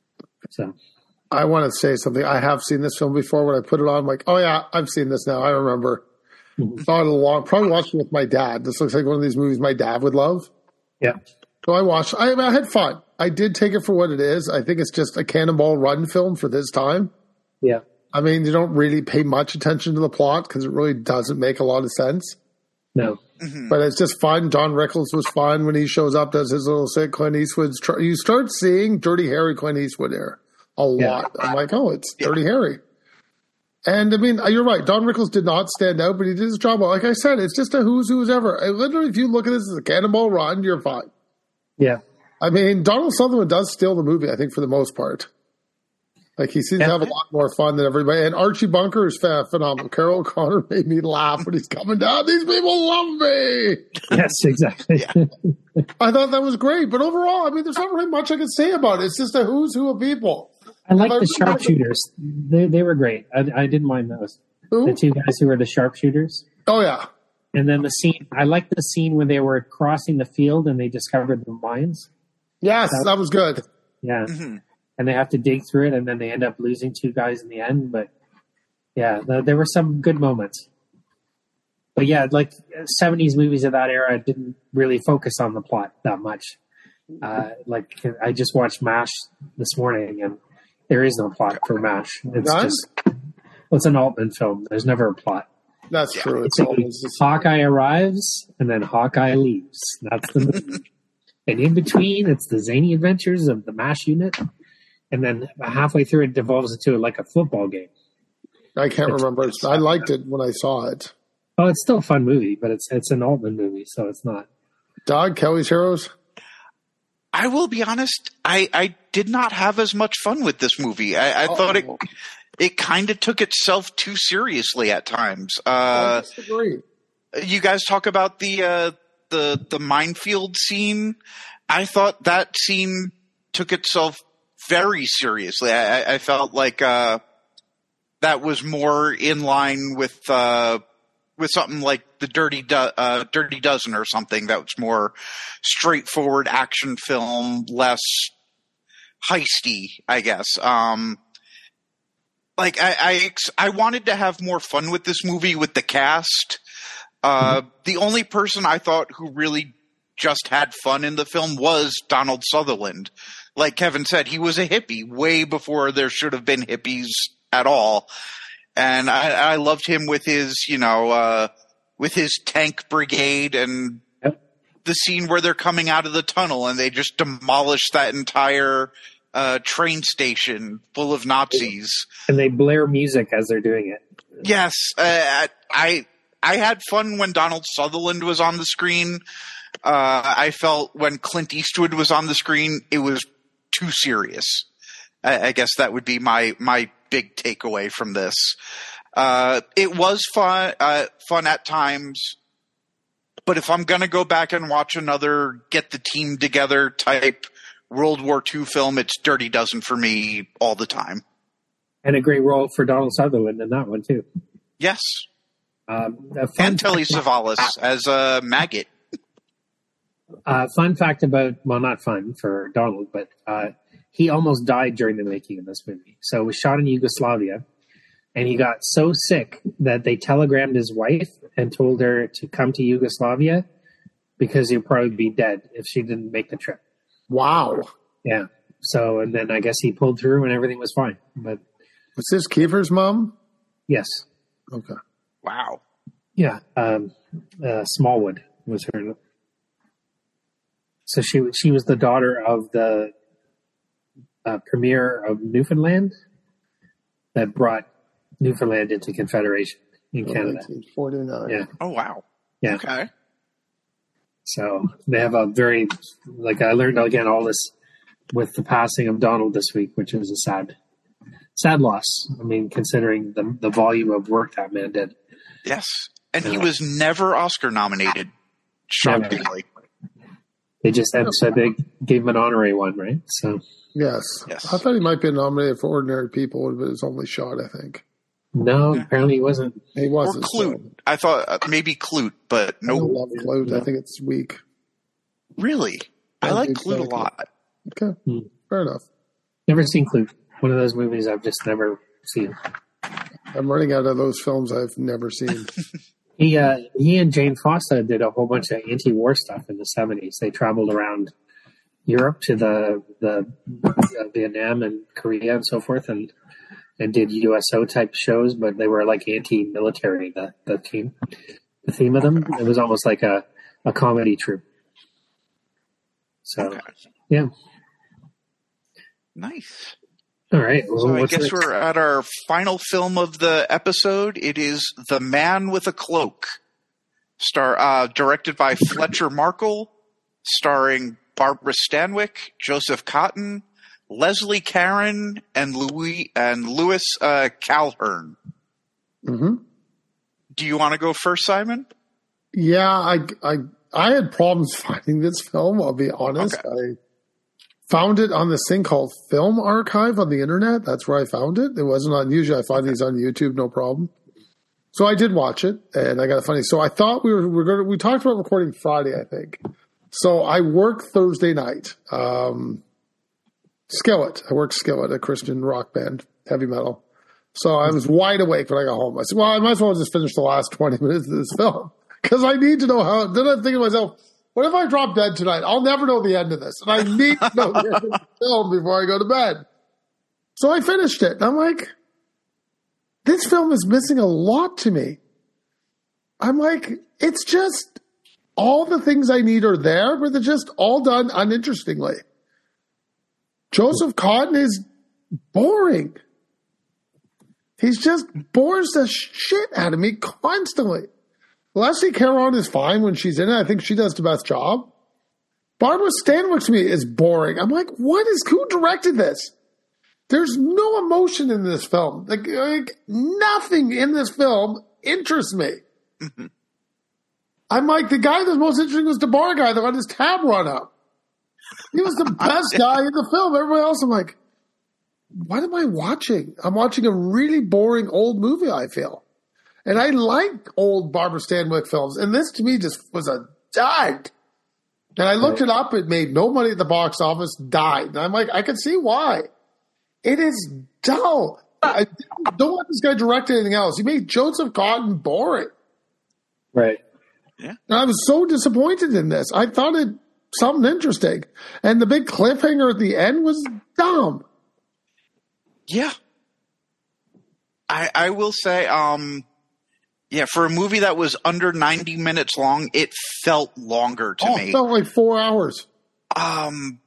So I want to say something. I have seen this film before. When I put it on, I'm like, oh yeah, I've seen this now. I remember. Mhm. Saw it a long. Probably watched it with my dad. This looks like one of these movies my dad would love. yeah, So I watched. I, I had fun. I did take it for what it is. I think it's just a Cannonball Run film for this time. yeah, I mean, you don't really pay much attention to the plot because it really doesn't make a lot of sense. no, Mm-hmm. But it's just fun. Don Rickles was fun when he shows up, does his little sit. Clint Eastwood's. Tr- you start seeing Dirty Harry Clint Eastwood there a Yeah. lot. I'm like, oh, it's Dirty Harry. And I mean, you're right. Don Rickles did not stand out, but he did his job well. Like I said, it's just a who's who's ever. I literally, if you look at this as a Cannonball Run, you're fine. yeah. I mean, Donald Sutherland does steal the movie, I think, for the most part. Like, he seems Yeah. to have a lot more fun than everybody. And Archie Bunker is fa- phenomenal. Carol O'Connor made me laugh when he's coming down. These people love me. Yes, exactly. I thought that was great. But overall, I mean, there's not really much I can say about it. It's just a who's who of people. I like Well, the I- sharpshooters. They they were great. I, I didn't mind those. Who? The two guys who were the sharpshooters. Oh, yeah. And then the scene, I like the scene when they were crossing the field and they discovered the mines. Yes, that was good. Yeah. Mm-hmm. And they have to dig through it and then they end up losing two guys in the end. But yeah, th- there were some good moments. But yeah, like seventies movies of that era didn't really focus on the plot that much. Uh, like I just watched MASH this morning and there is no plot for MASH. It's None? just, well, it's an Altman film. There's never a plot. That's true. It's Basically, always just, Hawkeye arrives and then Hawkeye leaves. That's the movie. And in between, it's the zany adventures of the MASH unit. And then halfway through, it devolves into like a football game. I can't remember. I liked it when I saw it. Oh, it's still a fun movie, but it's it's an Altman movie, so it's not. Dog, Kelly's Heroes? I will be honest. I, I did not have as much fun with this movie. I, I thought it Oh. it kind of took itself too seriously at times. I Uh, disagree. you guys talk about the uh, the the minefield scene. I thought that scene took itself very seriously. I, I felt like uh, that was more in line with uh, with something like the Dirty Do- uh, Dirty Dozen or something that was more straightforward action film, less heisty, I guess. Um, like I, I, ex- I wanted to have more fun with this movie with the cast. Uh, the only person I thought who really just had fun in the film was Donald Sutherland. Like Kevin said, he was a hippie way before there should have been hippies at all. And I, I loved him with his, you know, uh, with his tank brigade and Yep. the scene where they're coming out of the tunnel and they just demolish that entire uh, train station full of Nazis. And they blare music as they're doing it. Yes, uh, I I had fun when Donald Sutherland was on the screen. Uh, I felt when Clint Eastwood was on the screen, it was too serious. I, I guess that would be my my big takeaway from this. Uh, it was fun, uh, fun at times, but if I'm going to go back and watch another get the team together type World War Two film, it's Dirty Dozen for me all the time. And a great role for Donald Sutherland in that one, too. Yes. Um, a fun And Telly Savalas as a maggot. Uh, fun fact about, well, not fun for Donald, but uh, he almost died during the making of this movie. So it was shot in Yugoslavia, and he got so sick that they telegrammed his wife and told her to come to Yugoslavia because he'd probably be dead if she didn't make the trip. Wow. Yeah. So, and then I guess he pulled through and everything was fine. But Was this Kiefer's mom? yes. Okay. Wow. Yeah. Um, uh, Smallwood was her. So she she was the daughter of the uh, premier of Newfoundland that brought Newfoundland into Confederation in Canada. nineteen forty-nine. Yeah, Oh, wow. yeah. Okay. So they have a very, like I learned again all this with the passing of Donald this week, which is a sad, sad loss. I mean, considering the the volume of work that man did. Yes. And he Yeah. was never Oscar nominated. Shockingly. They just had, said they gave him an honorary one, right? So Yes. Yes. I thought he might be nominated for Ordinary People, but his only shot, I think. no, apparently he wasn't. He Or wasn't. Clute. So. I thought uh, maybe Clute, but I no. love Clute. I think it's weak. Really? I I like do Clute a like it. lot. Okay. Hmm. Fair enough. Never seen Clue. One of those movies I've just never seen. I'm running out of those films I've never seen. He uh, he and Jane Foster did a whole bunch of anti-war stuff in the seventies. They traveled around Europe to the the uh, Vietnam and Korea and so forth, and and did U S O type shows, but they were like anti-military. The the theme, the theme of them, it was almost like a, a comedy troupe. So Okay. yeah, Nice. all right. Well, So I what's guess next? we're at our final film of the episode. It is The Man with a Cloak, star uh, directed by Fletcher Markle, starring Barbara Stanwyck, Joseph Cotton, Leslie Caron, and Louis and Louis uh, Calhern. hmm Do you want to go first, Simon? Yeah, I, I, I had problems finding this film, I'll be honest. Okay. I found it on this thing called Film Archive on the internet. That's where I found it. It wasn't on, usually I find these on YouTube, no problem. So I did watch it, and I got a funny. So I thought we were, we were going to, we talked about recording Friday, I think. So I work Thursday night. Um, Skillet. I work Skillet, a Christian rock band, heavy metal. So I was wide awake when I got home. I said, well, I might as well just finish the last twenty minutes of this film because I need to know how. Then I'm thinking to myself, what if I drop dead tonight? I'll never know the end of this. And I need to know the end of the film before I go to bed. So I finished it. And I'm like, this film is missing a lot to me. I'm like, it's just all the things I need are there, but they're just all done uninterestingly. Joseph Cotton is boring. He's just bores the shit out of me constantly. Leslie Caron is fine when she's in it. I think she does the best job. Barbara Stanwyck to me is boring. I'm like, what is, who directed this? There's no emotion in this film. Like, like nothing in this film interests me. Mm-hmm. I'm like, the guy that's most interesting was the bar guy that got his tab run up. He was the best guy in the film. Everybody else, I'm like, what am I watching? I'm watching a really boring old movie, I feel. And I like old Barbara Stanwyck films. And this, to me, just was a dud. And I looked it up. It made no money at the box office, died. And I'm like, I can see why. It is dull. I don't want this guy direct anything else. He made Joseph Cotton boring. Right. Yeah. And I was so disappointed in this. I thought it something interesting. And the big cliffhanger at the end was dumb. Yeah. I I will say, um, yeah, for a movie that was under ninety minutes long, it felt longer to oh, me. It felt like four hours. Um,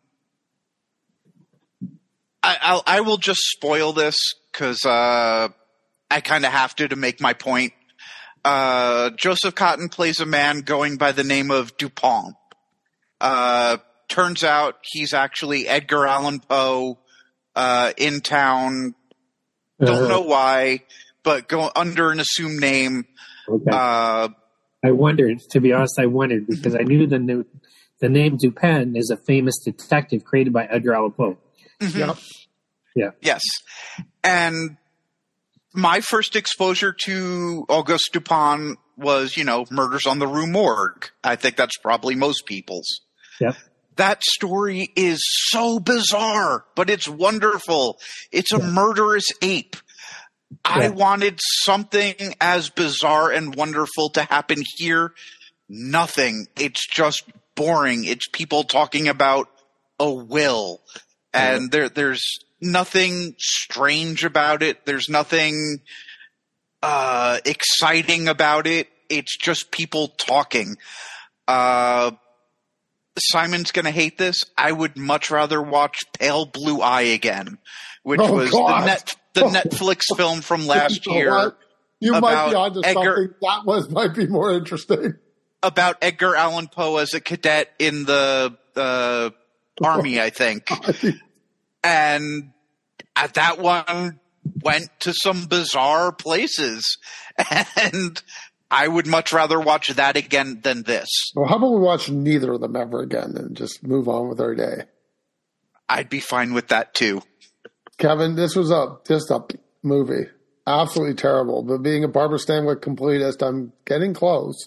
I I'll, I will just spoil this because uh, I kind of have to to make my point. Uh, Joseph Cotten plays a man going by the name of Dupont. Uh, turns out he's actually Edgar Allan Poe uh, in town. Don't Uh-huh. know why, but go under an assumed name. Okay. Uh, I wondered, to be honest, I wondered because I knew the new, the name Dupin is a famous detective created by Edgar Allan Poe. mhm. Yep. Yeah. Yes. And my first exposure to Auguste Dupin was, you know, Murders on the Rue Morgue. I think that's probably most people's. Yep. That story is so bizarre, but it's wonderful. It's a Yeah. murderous ape. I Yeah. wanted something as bizarre and wonderful to happen here. Nothing. It's just boring. It's people talking about a will. And there there's nothing strange about it. There's nothing uh, exciting about it. It's just people talking. Uh, Simon's going to hate this. I would much rather watch Pale Blue Eye again, which Oh, was God. the net the Netflix film from last You know year what? You might be about onto Edgar- something. That was might be more interesting. about Edgar Allan Poe as a cadet in the uh, army, I think. And uh, that one went to some bizarre places. And I would much rather watch that again than this. Well, how about we watch neither of them ever again and just move on with our day? I'd be fine with that too. Kevin, this was a just a movie. Absolutely terrible. But being a Barbara Stanwyck completist, I'm getting close.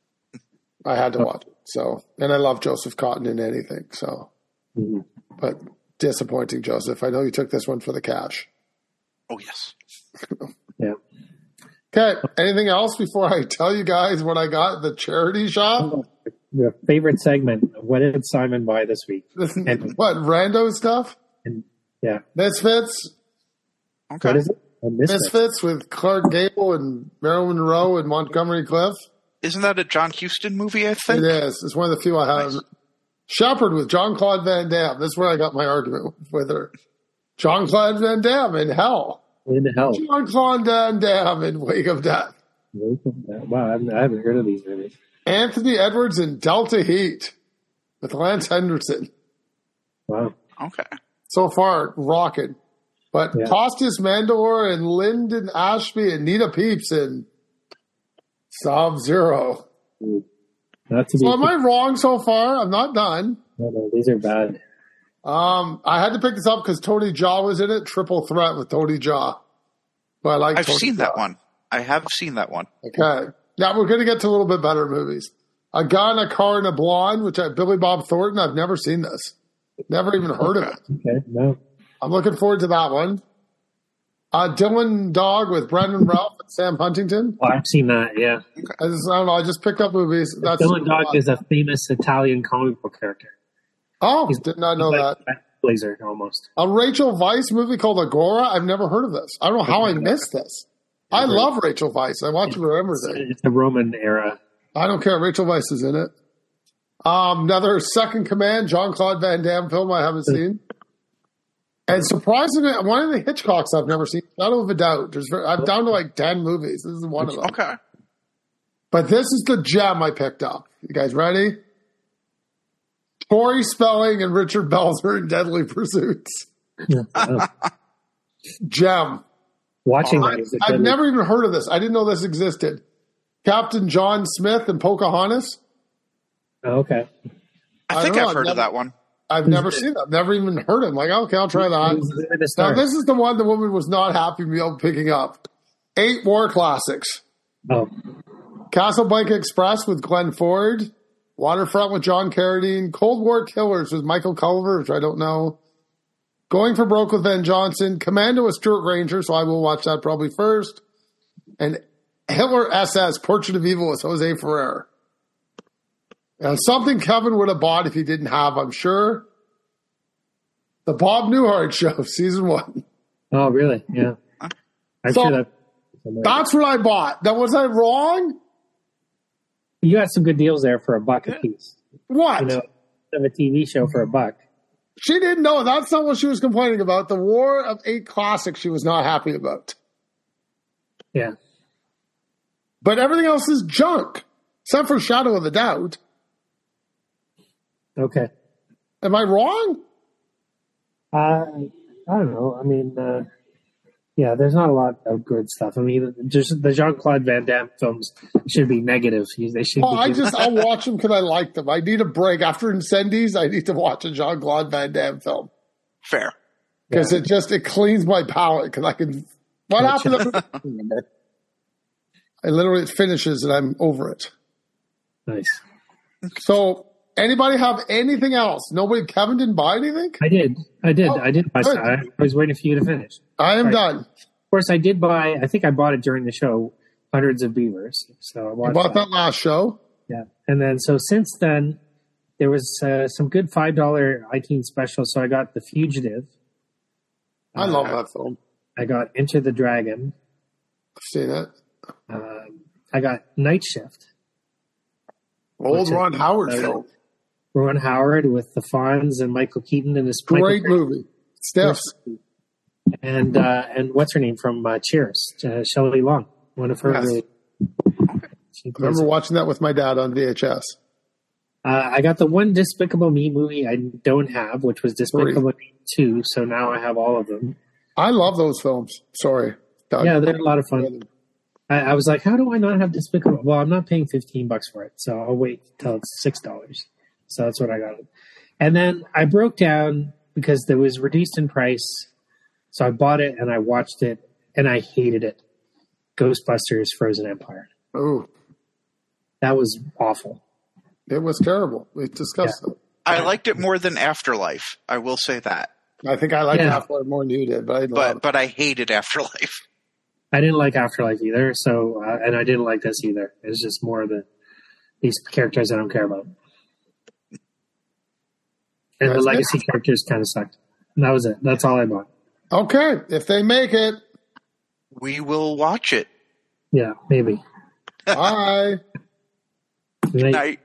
I had to watch it. So, and I love Joseph Cotten in anything. So, Mhm. but disappointing, Joseph. I know you took this one for the cash. Oh, yes. Yeah. Okay. Anything else before I tell you guys what I got at the charity shop? Your favorite segment. What did Simon buy this week? And- What, rando stuff? And yeah. Misfits? Okay. What is it? A Misfits. Misfits with Clark Gable and Marilyn Monroe and Montgomery Cliff. Isn't that a John Huston movie, I It think? is. It's one of the few I have. Nice. Shepherd with John Claude Van Damme. That's where I got my argument with her. John Claude Van Damme in Hell. In hell. John Claude Van Damme in Wake of Death. Wow, I haven't, I haven't heard of these movies. Anthony Edwards in Delta Heat with Lance Henderson. Wow. Okay. So far, rocking. But Yeah. Costas Mandor and Lyndon Ashby and Nita Peeps in Sub-Zero. Not to be. So am I wrong so far? I'm not done. No, no, these are bad. Um, I had to pick this up because Tony Jaa was in it. Triple Threat with Tony Jaa. But I like I've Tony seen that Jaa. one. I have seen that one. Okay. Now we're going to get to a little bit better movies. A Guy in a Car and a Blonde, which I, Billy Bob Thornton. I've never seen this. Never even heard of it. Okay, no. I'm looking forward to that one. Uh, Dylan Dog with Brendan Ralph and Sam Huntington. Oh, I've seen that, yeah. I, just, I don't know. I just picked up movies. That's Dylan Dog is a famous Italian comic book character. Oh, He's- did not know He's that. like Blazer, almost. A Rachel Weisz movie called Agora. I've never heard of this. I don't know how I missed this. I love Rachel Weisz. I want to remember It's, that. it's a Roman era. I don't care. Rachel Weisz is in it. Um, another Second Command, John Claude Van Damme film I haven't seen. And surprisingly, one of the Hitchcocks I've never seen. Shadow of a Doubt. There's, I'm down to like ten movies. This is one of them. Okay. But this is the gem I picked up. You guys ready? Tori Spelling and Richard Belzer in Deadly Pursuits. Oh, Gem. watching I, that is a I've good- never even heard of this. I didn't know this existed. Captain John Smith and Pocahontas. Oh, okay. I I think don't know, I've heard I've of that one. I've never seen that. Never even heard it. I'm like, okay, I'll try that. Who's the Now, star? this is the one the woman was not happy me picking up. Eight war classics. Oh, Casablanca Express with Glenn Ford. Waterfront with John Carradine. Cold War Killers with Michael Culver, which I don't know. Going for Broke with Ben Johnson. Commando with Stuart Granger, so I will watch that probably first. And Hitler S S, Portrait of Evil with Jose Ferrer. And something Kevin would have bought if he didn't have, I'm sure, the Bob Newhart Show, season one. Oh, really? Yeah. I'm So- sure that. That's what I bought. Now, was I wrong? You got some good deals there for a buck a piece. What? You know, of a T V show for a buck. She didn't know. That's not what she was complaining about. The War of Eight Classic she was not happy about. Yeah. But everything else is junk, except for Shadow of the Doubt. Okay. Am I wrong? Uh, I don't know. I mean, uh, yeah, there's not a lot of good stuff. I mean, just the Jean-Claude Van Damme films should be negative. They should. Oh, be I just, I'll watch them because I like them. I need a break. After Incendies, I need to watch a Jean-Claude Van Damme film. Fair. Because Yeah. it just, it cleans my palate because I can, what happened? To, I literally, it finishes and I'm over it. Nice. So, anybody have anything else? Nobody, Kevin didn't buy anything? I did. I did. Oh, I did buy good. some. I was waiting for you to finish. I am Right. done. Of course, I did buy. I think I bought it during the show. Hundreds of Beavers. So I You watched bought that. that last show? Yeah, and then so since then, there was uh, some good five dollar iTunes specials. So I got The Fugitive. I love that film. I got Enter the Dragon. I've seen it. Um, I got Night Shift. Old Which is- Ron Howard uh, film. Ron Howard with the Fonz and Michael Keaton and his Great Michael, movie. Steph's. and uh, and what's her name from uh, Cheers? Uh, Shelley Long. One of her. Yes. Really, she I plays- remember watching that with my dad on V H S. Uh, I got the one Despicable Me movie I don't have, which was Despicable Me two. So now I have all of them. I love those films. Sorry. Doug. Yeah, they're a lot of fun. I, I was like, how do I not have Despicable? Well, I'm not paying fifteen bucks for it, so I'll wait till it's six dollars. So that's what I got. And then I broke down because it was reduced in price. So I bought it and I watched it and I hated it. Ghostbusters Frozen Empire. Ooh, That was awful. it was terrible. We discussed it. I liked it more than Afterlife. I will say that. I think I liked Yeah. Half-Life more than you did, but I didn't love But it. but I hated Afterlife. I didn't like Afterlife either. So, uh, and I didn't like this either. It was just more of the, these characters I don't care about. And That's the it? legacy characters kind of sucked. And that was it. That's all I bought. Okay, if they make it, We will watch it. Yeah, maybe. bye. They- Night.